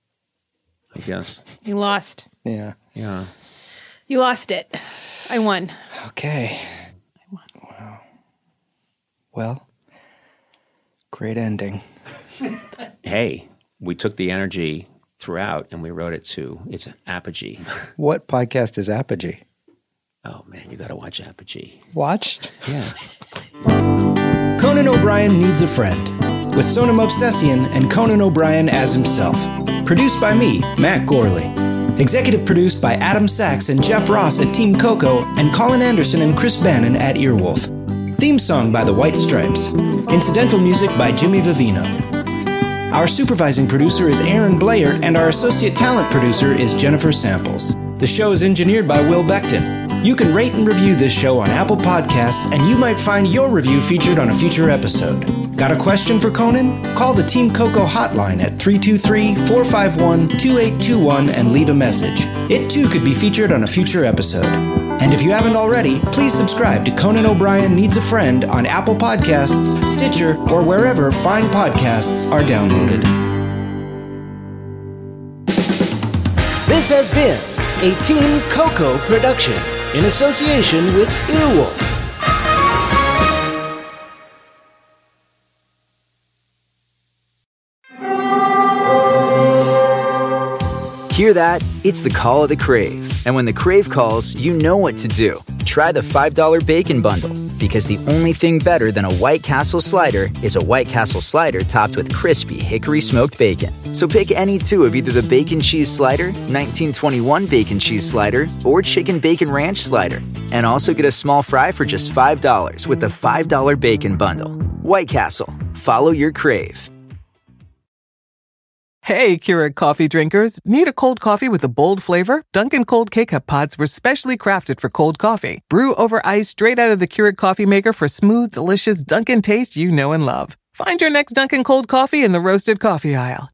[SPEAKER 1] I guess.
[SPEAKER 6] You lost.
[SPEAKER 5] Yeah.
[SPEAKER 1] Yeah.
[SPEAKER 6] You lost it. I won.
[SPEAKER 5] Okay. Wow. Well, great ending.
[SPEAKER 1] Hey, we took the energy throughout and we wrote it to its apogee.
[SPEAKER 5] What podcast is Apogee?
[SPEAKER 1] Oh man, you got to watch Apogee.
[SPEAKER 5] Watch.
[SPEAKER 1] Yeah.
[SPEAKER 5] Conan O'Brien Needs a Friend, with Sona Movsesian and Conan O'Brien as himself. Produced by me, Matt Gorley. Executive produced by Adam Sachs and Jeff Ross at Team Coco, and Colin Anderson and Chris Bannon at Earwolf. Theme song by The White Stripes. Incidental music by Jimmy Vivino. Our supervising producer is Aaron Blair, and our associate talent producer is Jennifer Samples. The show is engineered by Will Beckton. You can rate and review this show on Apple Podcasts, and you might find your review featured on a future episode. Got a question for Conan? Call the Team Coco hotline at three two three, four five one, two eight two one and leave a message. It too could be featured on a future episode. And if you haven't already, please subscribe to Conan O'Brien Needs a Friend on Apple Podcasts, Stitcher, or wherever fine podcasts are downloaded.
[SPEAKER 9] This has been a Team Coco production in association with Earwolf.
[SPEAKER 10] Hear that? It's the call of the Crave. And when the Crave calls, you know what to do. Try the five dollar Bacon Bundle, because the only thing better than a White Castle slider is a White Castle slider topped with crispy hickory smoked bacon. So pick any two of either the Bacon Cheese Slider, nineteen twenty-one Bacon Cheese Slider, or Chicken Bacon Ranch Slider. And also get a small fry for just five dollars with the five dollar Bacon Bundle. White Castle. Follow your crave.
[SPEAKER 11] Hey, Keurig coffee drinkers. Need a cold coffee with a bold flavor? Dunkin' Cold K-Cup pods were specially crafted for cold coffee. Brew over ice straight out of the Keurig coffee maker for smooth, delicious Dunkin' taste you know and love. Find your next Dunkin' Cold coffee in the roasted coffee aisle.